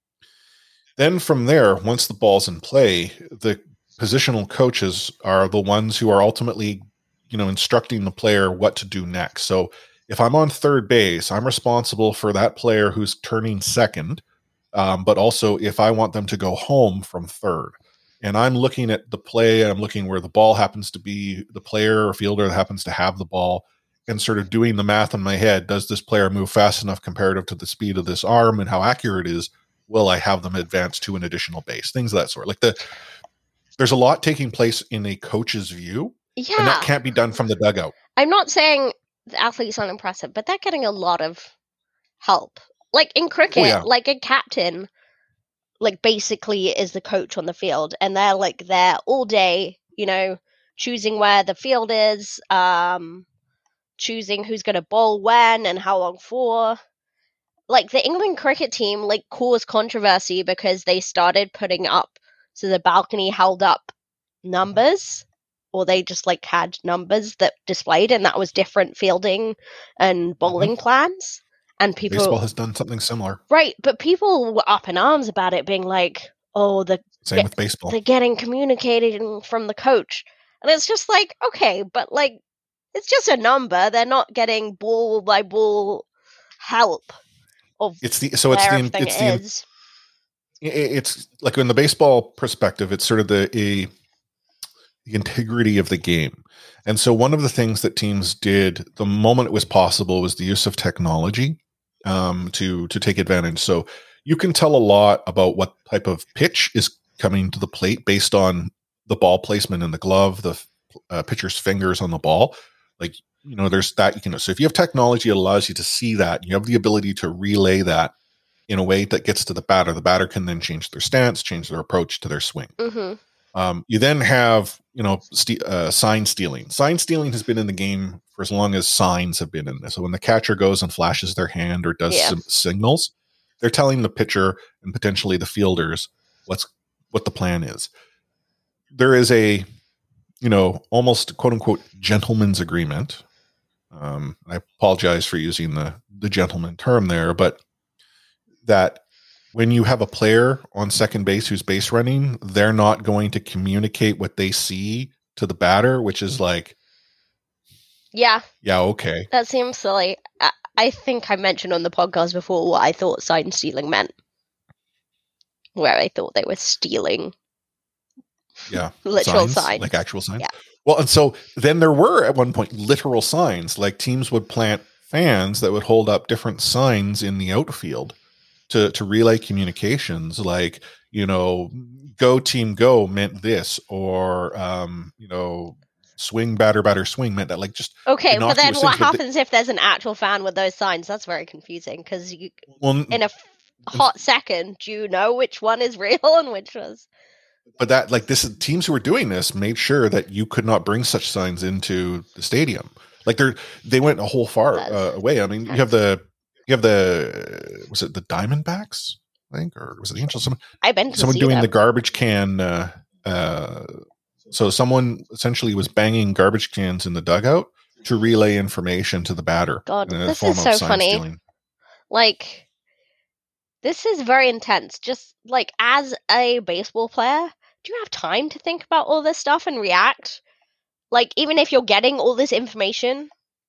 Then from there, once the ball's in play, the positional coaches are the ones who are ultimately, you know, instructing the player what to do next. So if I'm on third base, I'm responsible for that player who's turning second, um, but also if I want them to go home from third. And I'm looking at the play, and I'm looking where the ball happens to be, the player or fielder that happens to have the ball, and sort of doing the math in my head. Does this player move fast enough comparative to the speed of this arm and how accurate it is? Will I have them advance to an additional base? Things of that sort. Like the, there's a lot taking place in a coach's view, Yeah. and that can't be done from the dugout. I'm not saying the athletes aren't impressive, but they're getting a lot of help. Like in cricket, Oh, yeah. like a captain, like basically is the coach on the field, and they're like there all day, you know, choosing where the field is, um, choosing who's going to bowl when and how long for. Like the England cricket team, like caused controversy because they started putting up, so the balcony held up numbers, or they just like had numbers that displayed, and that was different fielding and bowling plans. And people, Baseball has done something similar. right? But people were up in arms about it, being like, "Oh, the Same Yeah, with baseball. they're getting communicated from the coach," and it's just like, okay, but like, it's just a number. They're not getting ball by ball help of It's the so it's where the everything it's the is. i- it's like in the baseball perspective, it's sort of the a, the integrity of the game. And so one of the things that teams did the moment it was possible was the use of technology um, to to take advantage. So you can tell a lot about what type of pitch is coming to the plate based on the ball placement in the glove, the uh, pitcher's fingers on the ball. Like you know, there's that you can, so if you have technology that allows you to see that, you have the ability to relay that in a way that gets to the batter. The batter can then change their stance, change their approach to their swing. Mm-hmm. Um, you then have, you know, st- uh, sign stealing. Sign stealing has been in the game for as long as signs have been in this. So when the catcher goes and flashes their hand or does Yeah. some signals, they're telling the pitcher and potentially the fielders what's what the plan is. There is a, you know, almost quote unquote gentleman's agreement. Um, I apologize for using the the gentleman term there, but that when you have a player on second base who's base running, they're not going to communicate what they see to the batter, which is like, Yeah, yeah, okay. that seems silly. I, I think I mentioned on the podcast before what I thought sign stealing meant. Where I thought they were stealing Yeah. literal signs. Like actual signs. Yeah. Well, and so then there were at one point literal signs, like teams would plant fans that would hold up different signs in the outfield to, to relay communications, like, you know, go team go meant this, or, um, you know, swing batter batter swing meant that, like just Okay, but then innocuous what things, but happens if there's an actual fan with those signs? That's very confusing because you, they- well, in a f- hot second, do you know which one is real and which was? but that like this teams who were doing this made sure that you could not bring such signs into the stadium. Like they're they went a whole far uh, away. I mean, you have the you have the was it the Diamondbacks, I think, or was it the Angels? Someone, I've been to someone see doing them. the garbage can. Uh, uh, so someone essentially was banging garbage cans in the dugout to relay information to the batter. God, in a this form is of so sign funny. stealing. Like, this is very intense. Just like as a baseball player, do you have time to think about all this stuff and react? Like, even if you're getting all this information,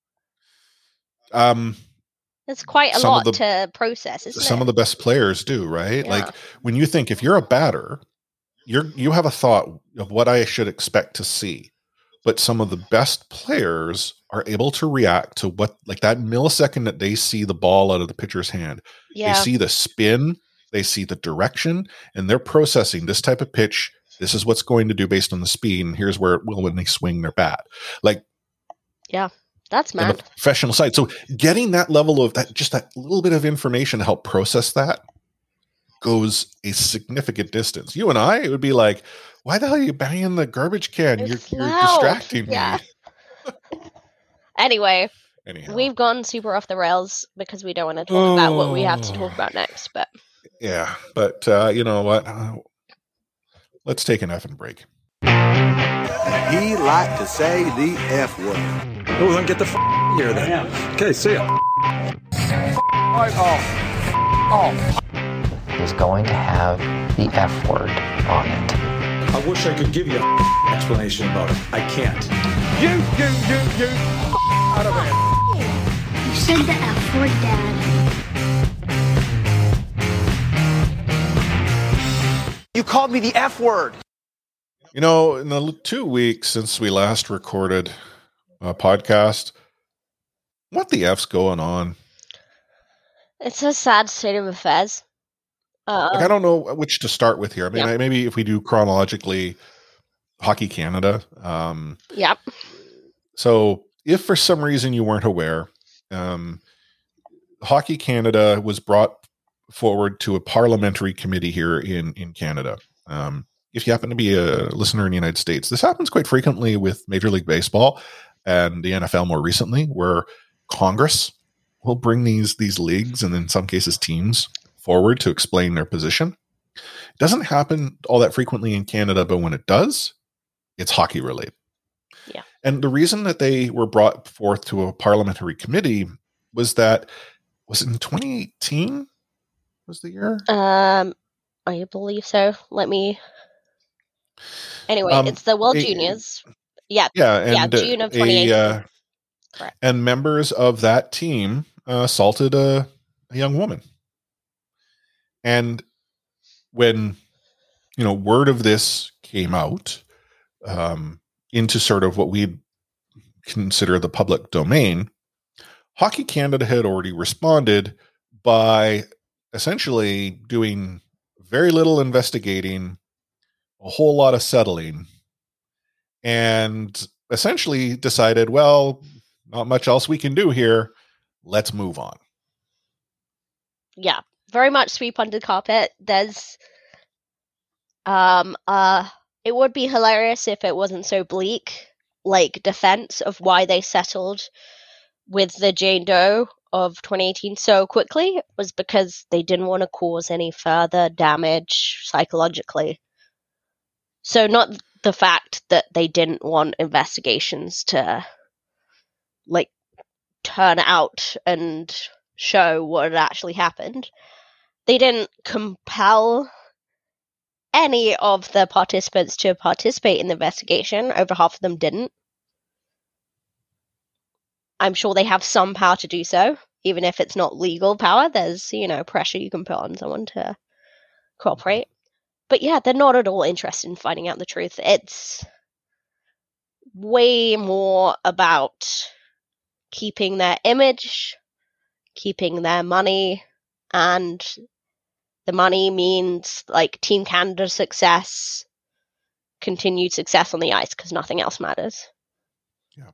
Um, it's quite a Some of lot the- to process, isn't some it? of the best players do, right? Yeah. Like when you think if you're a batter, you're you have a thought of what I should expect to see. But some of the best players are able to react to what, like that millisecond that they see the ball out of the pitcher's hand. Yeah. They see the spin, they see the direction, and they're processing this type of pitch. This is what's going to do based on the speed, and here's where it will when they swing their bat. Like Yeah, that's on the mad. professional side. So getting that level of that, just that little bit of information to help process that goes a significant distance. You and I, it would be like, why the hell are you banging the garbage can? You're, It's you're loud. distracting Yeah. me. Anyway, Anyhow, we've gone super off the rails because we don't want to talk about what we have to talk about next. But yeah, but uh, you know what? Uh, let's take an effing break. He liked to say the F word. Oh, then get the f here then. Okay, see ya. Right off. Off. Is going to have the F word on it. I wish I could give you an explanation about it. I can't. You, you, you, you. Out of here. You said the F word, Dad. You called me the F word. You know, in the two weeks since we last recorded a podcast, what the F's going on? it's a sad state of affairs. Uh, Like, I don't know which to start with here. I mean, Yeah. I, maybe if we do chronologically, Hockey Canada. Um, Yep. so, if for some reason you weren't aware, um, Hockey Canada was brought forward to a parliamentary committee here in in Canada. Um, if you happen to be a listener in the United States, this happens quite frequently with Major League Baseball and the N F L more recently, where Congress will bring these these leagues and in some cases teams forward to explain their position. It doesn't happen all that frequently in Canada, but when it does, it's hockey related. Yeah. And the reason that they were brought forth to a parliamentary committee was that, was it in twenty eighteen was the year? Um, I believe so. Let me. Anyway, Um, it's the World a- Juniors. Yeah. Yeah. And yeah, June of a, twenty eighteen. uh, Correct. and members of that team uh, assaulted a, a young woman. And when, you know, word of this came out um, into sort of what we consider the public domain, Hockey Canada had already responded by essentially doing very little investigating, a whole lot of settling, and essentially decided, well, not much else we can do here. Let's move on. Yeah, very much sweep under the carpet. There's, um, uh, it would be hilarious if it wasn't so bleak. Like, defense of why they settled with the Jane Doe of twenty eighteen so quickly was because they didn't want to cause any further damage psychologically. So not the fact that they didn't want investigations to, like, turn out and show what had actually happened. They didn't compel any of the participants to participate in the investigation. Over half of them didn't. I'm sure they have some power to do so, even if it's not legal power. There's, you know, pressure you can put on someone to cooperate. But yeah, they're not at all interested in finding out the truth. It's way more about keeping their image, keeping their money, and the money means, like, Team Canada success, continued success on the ice, because nothing else matters. Yeah.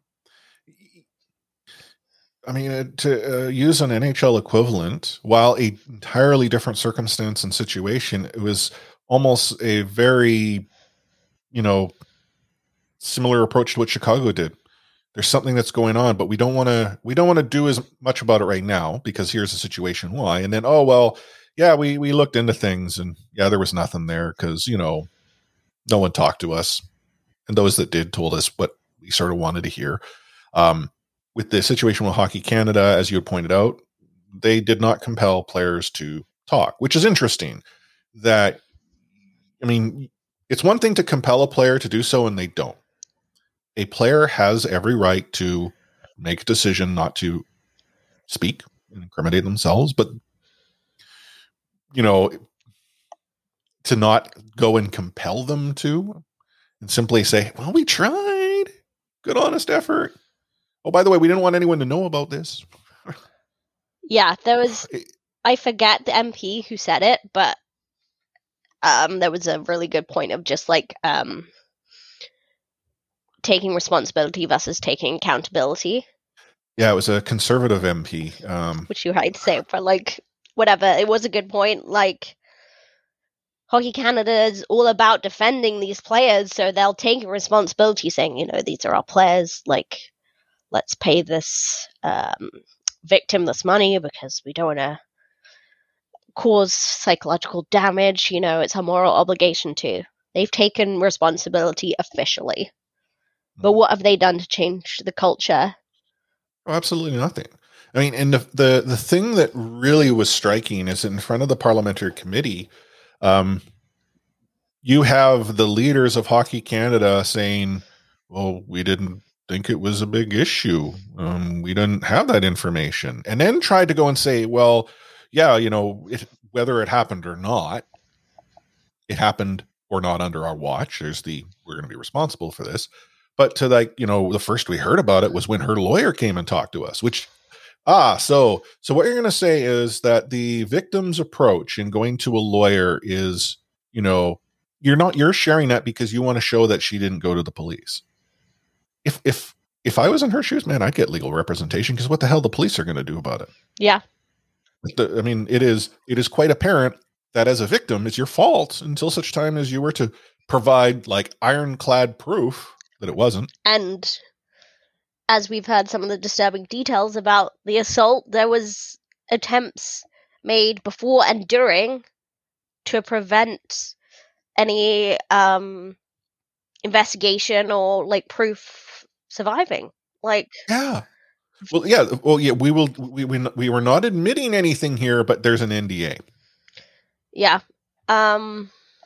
I mean, uh, to uh, use an N H L equivalent, while a entirely different circumstance and situation, it was almost a very, you know, similar approach to what Chicago did. There's something that's going on, but we don't want to, we don't want to do as much about it right now because here's the situation why. And then, oh, well, yeah, we, we looked into things and yeah, there was nothing there because, you know, no one talked to us. And those that did told us what we sort of wanted to hear. Um, with the situation with Hockey Canada, as you had pointed out, they did not compel players to talk, which is interesting. That, I mean, it's one thing to compel a player to do so and they don't. A player has every right to make a decision not to speak and incriminate themselves, but, you know, to not go and compel them to and simply say, well, we tried. Good, honest effort. Oh, by the way, we didn't want anyone to know about this. Yeah, there was, I forget the M P who said it, but um, there was a really good point of just like um, taking responsibility versus taking accountability. Yeah, it was a conservative M P. Um, which you had to say, but like, whatever. It was a good point. Like, Hockey Canada is all about defending these players, so they'll take responsibility saying, you know, these are our players, like, let's pay this um, victim this money because we don't want to cause psychological damage. You know, it's a moral obligation to. They've taken responsibility officially. But what have they done to change the culture? Oh, absolutely nothing. I mean, and the, the, the thing that really was striking is in front of the parliamentary committee, um, you have the leaders of Hockey Canada saying, well, we didn't think it was a big issue. Um, we didn't have that information. And then tried to go and say, well, yeah, you know, it, whether it happened or not, it happened or not under our watch. There's the, we're going to be responsible for this. But to like, you know, the first we heard about it was when her lawyer came and talked to us, which, ah, so, so what you're going to say is that the victim's approach in going to a lawyer is, you know, you're not, you're sharing that because you want to show that she didn't go to the police. If, if, if I was in her shoes, man, I'd get legal representation because what the hell the police are going to do about it? Yeah. The, I mean, it is, it is quite apparent that as a victim, it's your fault until such time as you were to provide like ironclad proof that it wasn't. And as we've heard some of the disturbing details about the assault, there was attempts made before and during to prevent any um, investigation or like proof surviving. Like, yeah, well, yeah, well, yeah, we will. We we we were not admitting anything here, but there's an N D A. Yeah, um,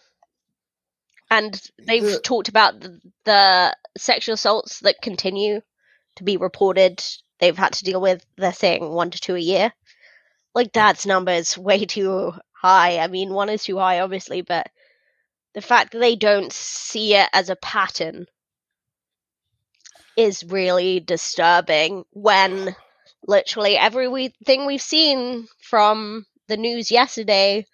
and they've uh, talked about the, the sexual assaults that continue to be reported. They've had to deal with. They're saying one to two a year. Like that's number is way too high. I mean, one is too high, obviously, but the fact that they don't see it as a pattern is really disturbing when literally everything we've seen from the news yesterday,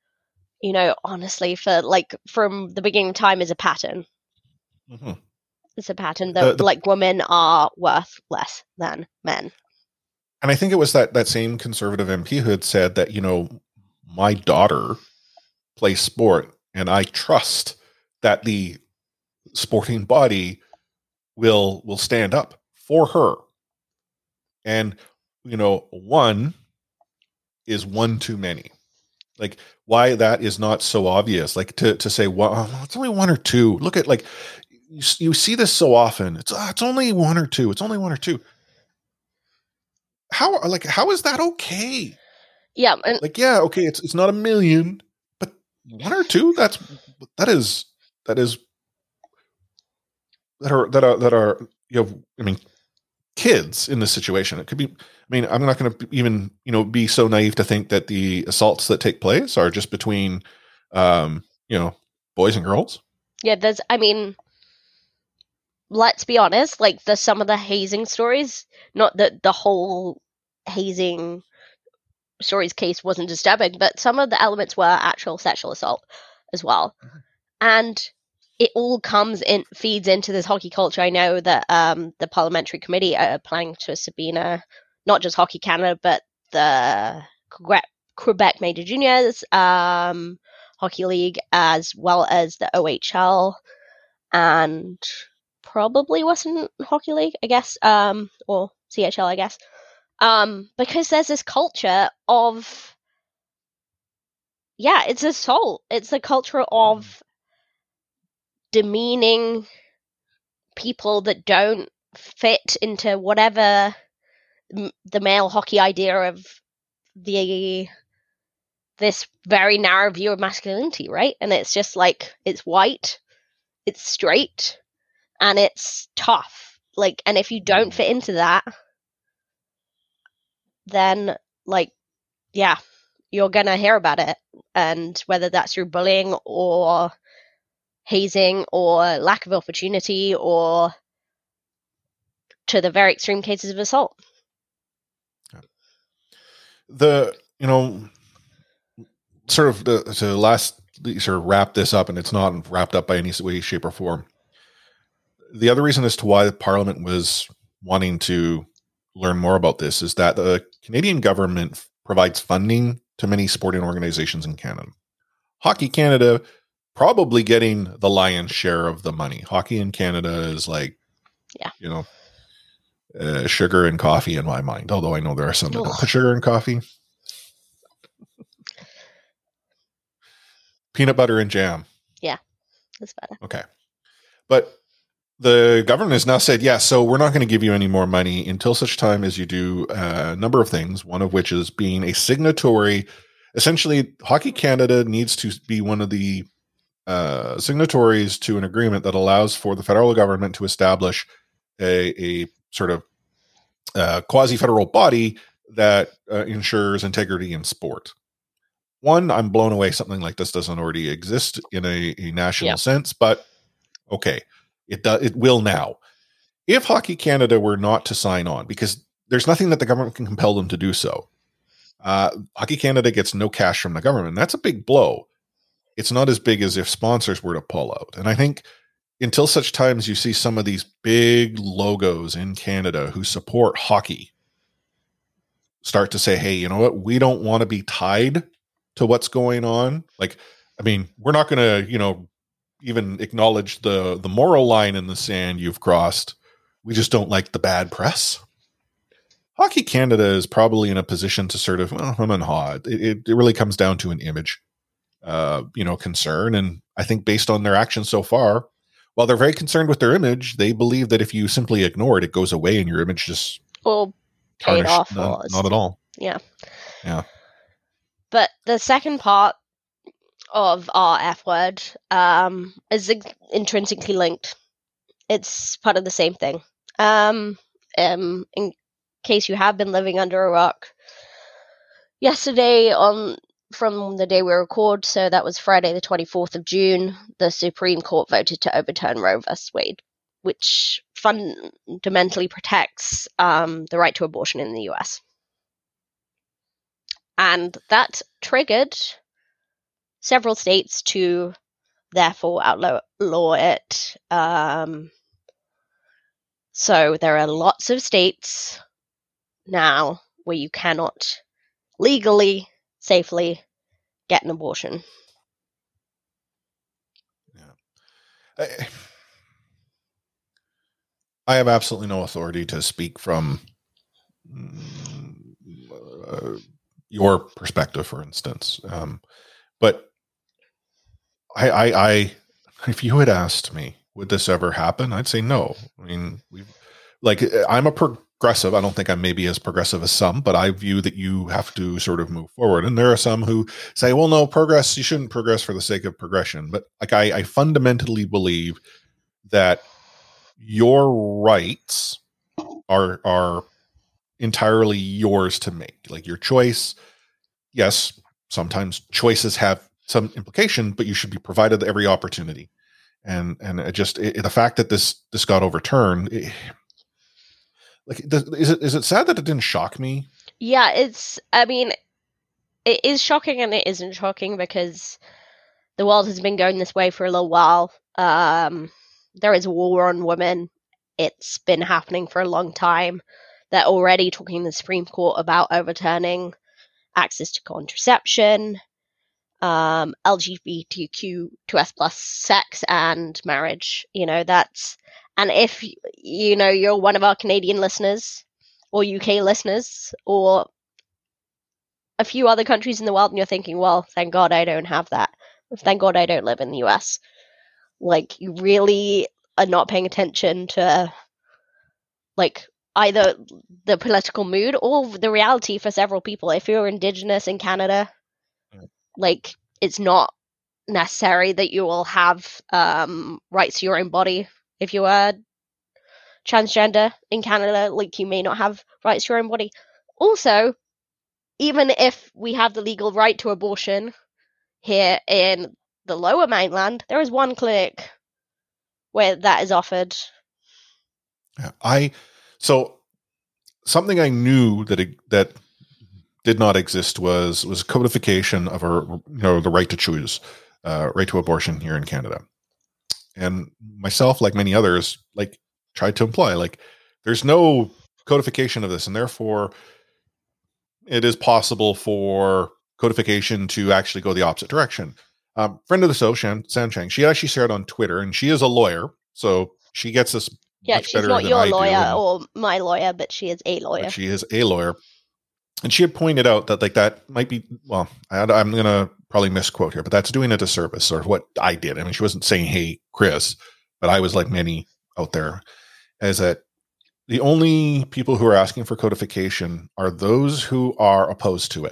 you know, honestly, for like from the beginning of time is a pattern. Mm-hmm. It's a pattern that, The- the- like, women are worth less than men. And I think it was that, that same conservative M P who had said that, you know, my daughter plays sport and I trust that the sporting body will will stand up for her. And, you know, one is one too many. Like, why that is not so obvious. Like, to, to say, well, it's only one or two. Look at, like, you, you see this so often. It's uh, it's only one or two. It's only one or two. How, like, how is that okay? Yeah. And Like, yeah, okay, it's it's not a million, but one or two, that's, that is, that is, that are, that are, that are, you know, I mean, kids in this situation. It could be, I mean, I'm not going to even, you know, be so naive to think that the assaults that take place are just between, um, you know, boys and girls. yeah, there's, I mean, let's be honest, like, the some of the hazing stories, not that the whole hazing stories case wasn't disturbing, but some of the elements were actual sexual assault as well. And it all comes in, feeds into this hockey culture. I know that um, the parliamentary committee are planning to subpoena not just Hockey Canada, but the Quebec, Quebec Major Juniors, um, Hockey League, as well as the O H L, and probably Western Hockey League, I guess, um, or C H L, I guess, um, because there's this culture of, yeah, it's assault. It's a culture of demeaning people that don't fit into whatever m- the male hockey idea of the this very narrow view of masculinity, right? And it's just like, it's white, it's straight, and it's tough. Like, and if you don't fit into that, then, like, yeah, you're gonna hear about it. And whether that's through bullying or hazing or lack of opportunity or to the very extreme cases of assault. The, you know, sort of the, to last sort of wrap this up, and it's not wrapped up by any way, shape, or form. The other reason as to why the Parliament was wanting to learn more about this is that the Canadian government provides funding to many sporting organizations in Canada. Hockey Canada probably getting the lion's share of the money. Hockey in Canada is like, yeah, you know, uh, sugar and coffee in my mind. Although I know there are some that Ugh. don't put sugar in coffee. Peanut butter and jam. Yeah, that's better. Okay. But the government has now said, yeah, so we're not going to give you any more money until such time as you do a number of things, one of which is being a signatory. Essentially, Hockey Canada needs to be one of the uh, signatories to an agreement that allows for the federal government to establish a, a sort of uh, quasi-federal body that uh, ensures integrity in sport. One, I'm blown away something like this doesn't already exist in a, a national Yep. sense, but okay, it does. It will now. If Hockey Canada were not to sign on, because there's nothing that the government can compel them to do so, uh, Hockey Canada gets no cash from the government. That's a big blow. It's not as big as if sponsors were to pull out. And I think until such times you see some of these big logos in Canada who support hockey start to say, hey, you know what? We don't want to be tied to what's going on. Like, I mean, we're not going to, you know, even acknowledge the, the moral line in the sand you've crossed. We just don't like the bad press. Hockey Canada is probably in a position to sort of, well, hum and haw. It, it, it really comes down to an image, uh, you know, concern. And I think based on their actions so far, while they're very concerned with their image, they believe that if you simply ignore it, it goes away and your image just Or paid tarnished. off. Not, or not at all. Yeah. Yeah. But the second part of our F word um, is ex- intrinsically linked. It's part of the same thing. Um, um, in case you have been living under a rock, yesterday on from the day we record, so that was Friday the twenty-fourth of June, the Supreme Court voted to overturn Roe versus Wade, which fundamentally protects um, the right to abortion in the U S. And that triggered several states to therefore outlaw it. Um, So there are lots of states now where you cannot legally, safely get an abortion. Yeah. I, I have absolutely no authority to speak from uh, your perspective, for instance. Um, but I, I, I, if you had asked me, would this ever happen? I'd say no. I mean, we've like, I'm a progressive. I don't think I'm maybe as progressive as some, but I view that you have to sort of move forward. And there are some who say, well, no, progress, you shouldn't progress for the sake of progression. But like, I, I fundamentally believe that your rights are, are entirely yours to make. Like your choice. Yes, sometimes choices have some implication, but you should be provided every opportunity. And and it just it, the fact that this this got overturned, it, like, is it is it sad that it didn't shock me? Yeah, it's. I mean, it is shocking and it isn't shocking because the world has been going this way for a little while. Um, there is a war on women. It's been happening for a long time. They're already talking in the Supreme Court about overturning access to contraception. Um, L G B T Q two S plus sex and marriage, you know, that's, and if, you know, you're one of our Canadian listeners or U K listeners or a few other countries in the world and you're thinking, well, thank God I don't have that. Thank God I don't live in the U S. Like, you really are not paying attention to, like, either the political mood or the reality for several people. If you're Indigenous in Canada, like, it's not necessary that you will have um, rights to your own body. If you are transgender in Canada, like, you may not have rights to your own body. Also, even if we have the legal right to abortion here in the lower mainland, there is one clinic where that is offered. I, so something I knew that it, that did not exist was was codification of our, you know, the right to choose, uh, right to abortion here in Canada. And myself, like many others, like tried to imply, like, there's no codification of this, and therefore it is possible for codification to actually go the opposite direction. Um, friend of the show, Shan, San Chang, she actually shared on Twitter, and she is a lawyer, so she gets this Yeah, much she's better not than your I lawyer do, and- or my lawyer, but she is a lawyer. but she is a lawyer. And she had pointed out that, like, that might be, well, I, I'm going to probably misquote here, but that's doing a disservice, or what I did. I mean, she wasn't saying, hey, Chris, but I was like many out there, is that the only people who are asking for codification are those who are opposed to it.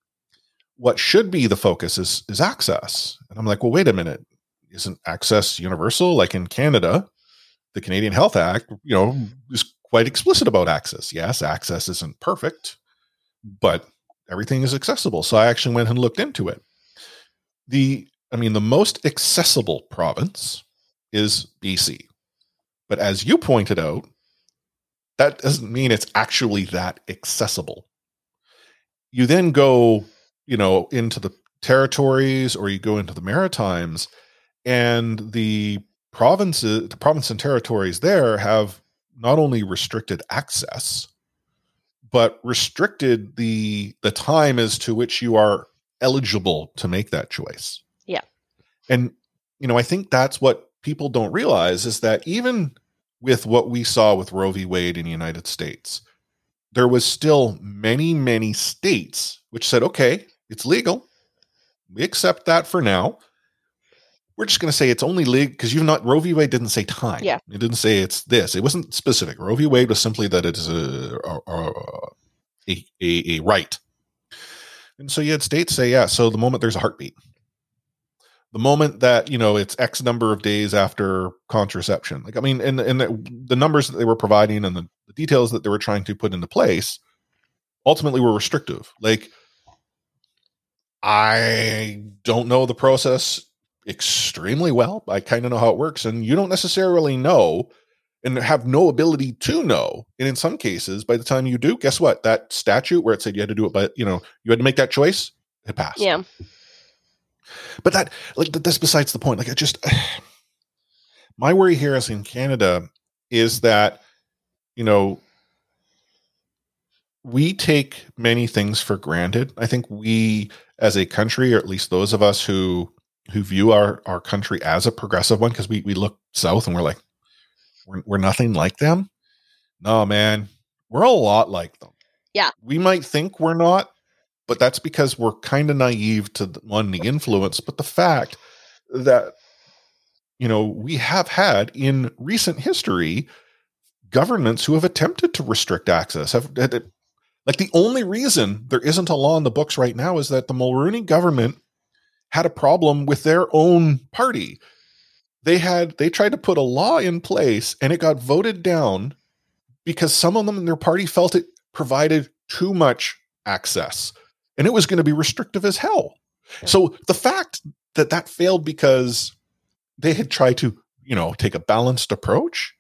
What should be the focus is, is access. And I'm like, well, wait a minute. Isn't access universal? Like in Canada, the Canadian Health Act, you know, is quite explicit about access. Yes, access isn't perfect, but everything is accessible. So I actually went and looked into it. The, I mean, the most accessible province is B C. But as you pointed out, that doesn't mean it's actually that accessible. You then go, you know, into the territories, or you go into the Maritimes, and the provinces, the province and territories there have not only restricted access, but restricted the the time as to which you are eligible to make that choice. Yeah. And, you know, I think that's what people don't realize, is that even with what we saw with Roe v. Wade in the United States, there was still many, many states which said, okay, it's legal. We accept that for now. We're just going to say it's only legal because you've not, Roe v. Wade didn't say time. Yeah. It didn't say it's this. It wasn't specific. Roe v. Wade was simply that it is a, a, a, a, a right. And so you had states say, yeah, so the moment there's a heartbeat, the moment that, you know, it's X number of days after contraception. Like, I mean, and, and the, the numbers that they were providing and the, the details that they were trying to put into place ultimately were restrictive. Like, I don't know the process extremely well. I kind of know how it works, and you don't necessarily know and have no ability to know. And in some cases, by the time you do, guess what? That statute where it said you had to do it, but you know, you had to make that choice, it passed. Yeah. But that, like, that's besides the point. Like, I just, my worry here is in Canada is that you know, we take many things for granted. I think we, as a country, or at least those of us who who view our, our country as a progressive one, because we, we look south and we're like, we're, we're nothing like them. No, man, we're a lot like them. Yeah. We might think we're not, but that's because we're kind of naive to the, one, the influence, but the fact that, you know, we have had in recent history governments who have attempted to restrict access. Have, have like the only reason there isn't a law in the books right now is that the Mulroney government had a problem with their own party. They had, they tried to put a law in place and it got voted down because some of them in their party felt it provided too much access and it was going to be restrictive as hell. Okay. So the fact that that failed because they had tried to, you know, take a balanced approach.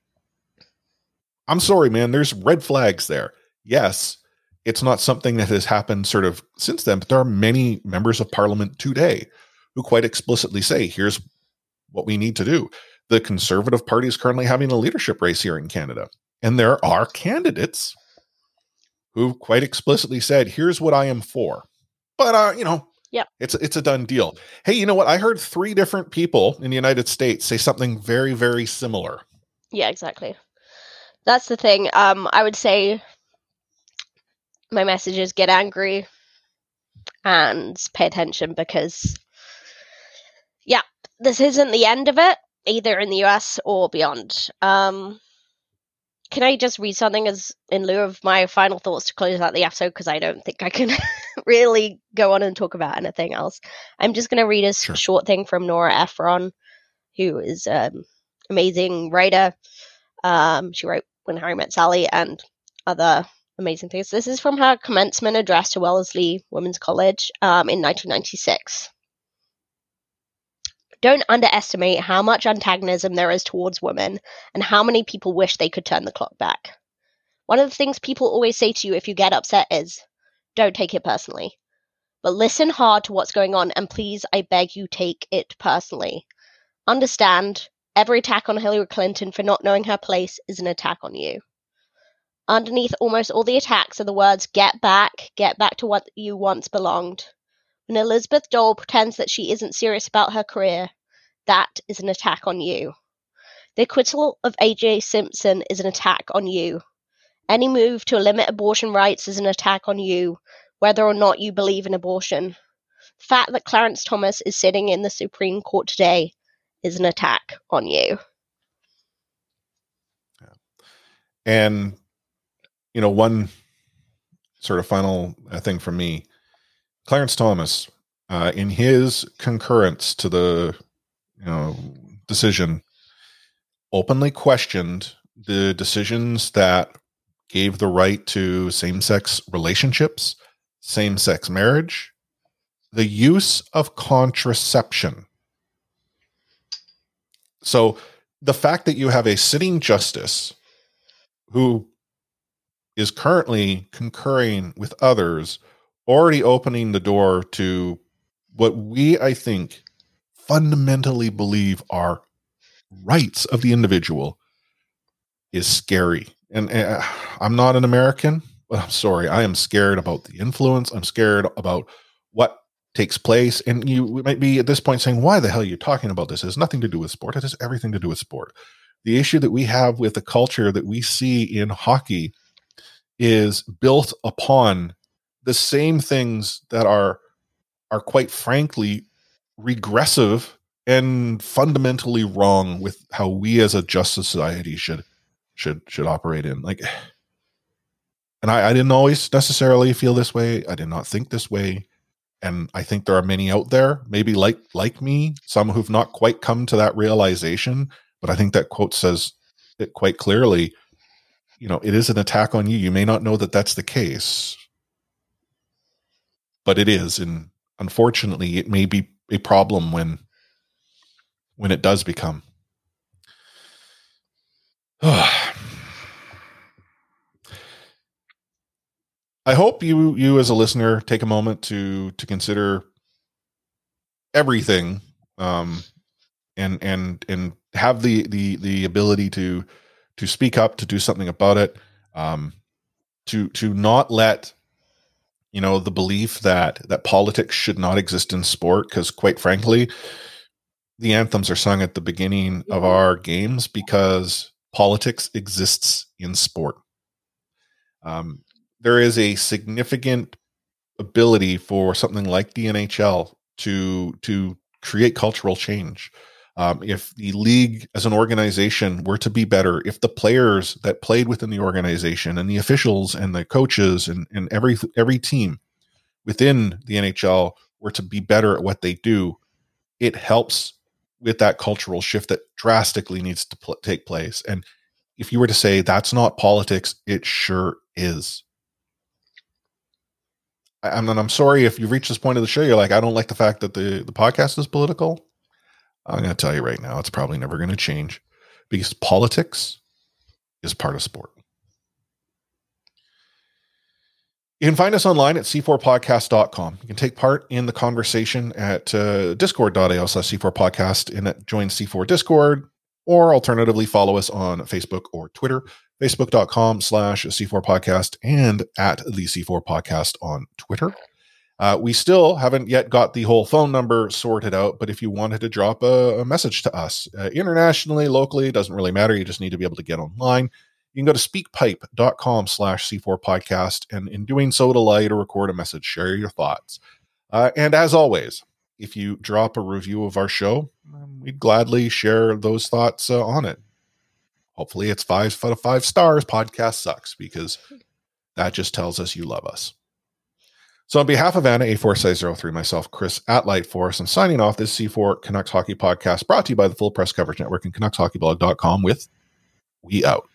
I'm sorry, man, there's red flags there. Yes, it's not something that has happened sort of since then, but there are many members of parliament today who quite explicitly say, here's what we need to do. The Conservative Party is currently having a leadership race here in Canada. And there are candidates who quite explicitly said, here's what I am for. But, uh, you know, yeah, it's, it's a done deal. Hey, you know what? I heard three different people in the United States say something very, very similar. Yeah, exactly. That's the thing. Um, I would say my message is get angry and pay attention because, yeah, this isn't the end of it, either in the U S or beyond. Um, can I just read something as in lieu of my final thoughts to close out the episode? Because I don't think I can really go on and talk about anything else. I'm just going to read a sure. short thing from Nora Ephron, who is an amazing writer. Um, she wrote When Harry Met Sally and other amazing things. This is from her commencement address to Wellesley Women's College um, in nineteen ninety-six. Don't underestimate how much antagonism there is towards women and how many people wish they could turn the clock back. One of the things people always say to you if you get upset is, don't take it personally. But listen hard to what's going on and please, I beg you, take it personally. Understand, every attack on Hillary Clinton for not knowing her place is an attack on you. Underneath almost all the attacks are the words, get back, get back to what you once belonged. When Elizabeth Dole pretends that she isn't serious about her career, that is an attack on you. The acquittal of A J Simpson is an attack on you. Any move to limit abortion rights is an attack on you, whether or not you believe in abortion. The fact that Clarence Thomas is sitting in the Supreme Court today is an attack on you. Yeah. And, you know, one sort of final uh, thing from me, Clarence Thomas, uh, in his concurrence to the, you know, decision, openly questioned the decisions that gave the right to same-sex relationships, same-sex marriage, the use of contraception. So the fact that you have a sitting justice who is currently concurring with others, already opening the door to what we, I think, fundamentally believe are rights of the individual is scary. And uh, I'm not an American, but I'm sorry. I am scared about the influence. I'm scared about what takes place. And you might be at this point saying, why the hell are you talking about this? It has nothing to do with sport. It has everything to do with sport. The issue that we have with the culture that we see in hockey is built upon the same things that are, are quite frankly regressive and fundamentally wrong with how we as a just society should, should, should operate in. Like, and I, I didn't always necessarily feel this way. I did not think this way. And I think there are many out there, maybe like, like me, some who've not quite come to that realization, but I think that quote says it quite clearly. You know, it is an attack on you. You may not know that that's the case, but it is. And unfortunately, it may be a problem when, when it does become. I hope you, you as a listener, take a moment to, to consider everything, um, and, and, and have the, the, the ability to, to speak up, to do something about it. Um, to to not let, you know, the belief that that politics should not exist in sport, because quite frankly, the anthems are sung at the beginning of our games because politics exists in sport. Um, there is a significant ability for something like the N H L to to create cultural change. Um, if the league as an organization were to be better, if the players that played within the organization and the officials and the coaches and, and every every team within the N H L were to be better at what they do, it helps with that cultural shift that drastically needs to pl- take place. And if you were to say that's not politics, it sure is. I, I'm, and I'm sorry if you've reached this point of the show, you're like, I don't like the fact that the, the podcast is political. I'm going to tell you right now, it's probably never going to change because politics is part of sport. You can find us online at c four podcast dot com. You can take part in the conversation at uh, discord.io slash C4 podcast and at join C four Discord, or alternatively follow us on Facebook or Twitter, facebook.com slash C4 podcast and at the C four podcast on Twitter. Uh, we still haven't yet got the whole phone number sorted out, but if you wanted to drop a, a message to us uh, internationally, locally, it doesn't really matter. You just need to be able to get online. You can go to speakpipe.com slash C4 podcast. And in doing so, to allow you to record a message, share your thoughts. Uh, and as always, if you drop a review of our show, we'd gladly share those thoughts uh, on it. Hopefully it's five out of five stars. Podcast sucks, because that just tells us you love us. So on behalf of Anna A four six zero three, myself, Chris at Lightforce, I'm signing off this C four Canucks Hockey Podcast brought to you by the Full Press Coverage Network and Canucks Hockey Blog dot com with We Out.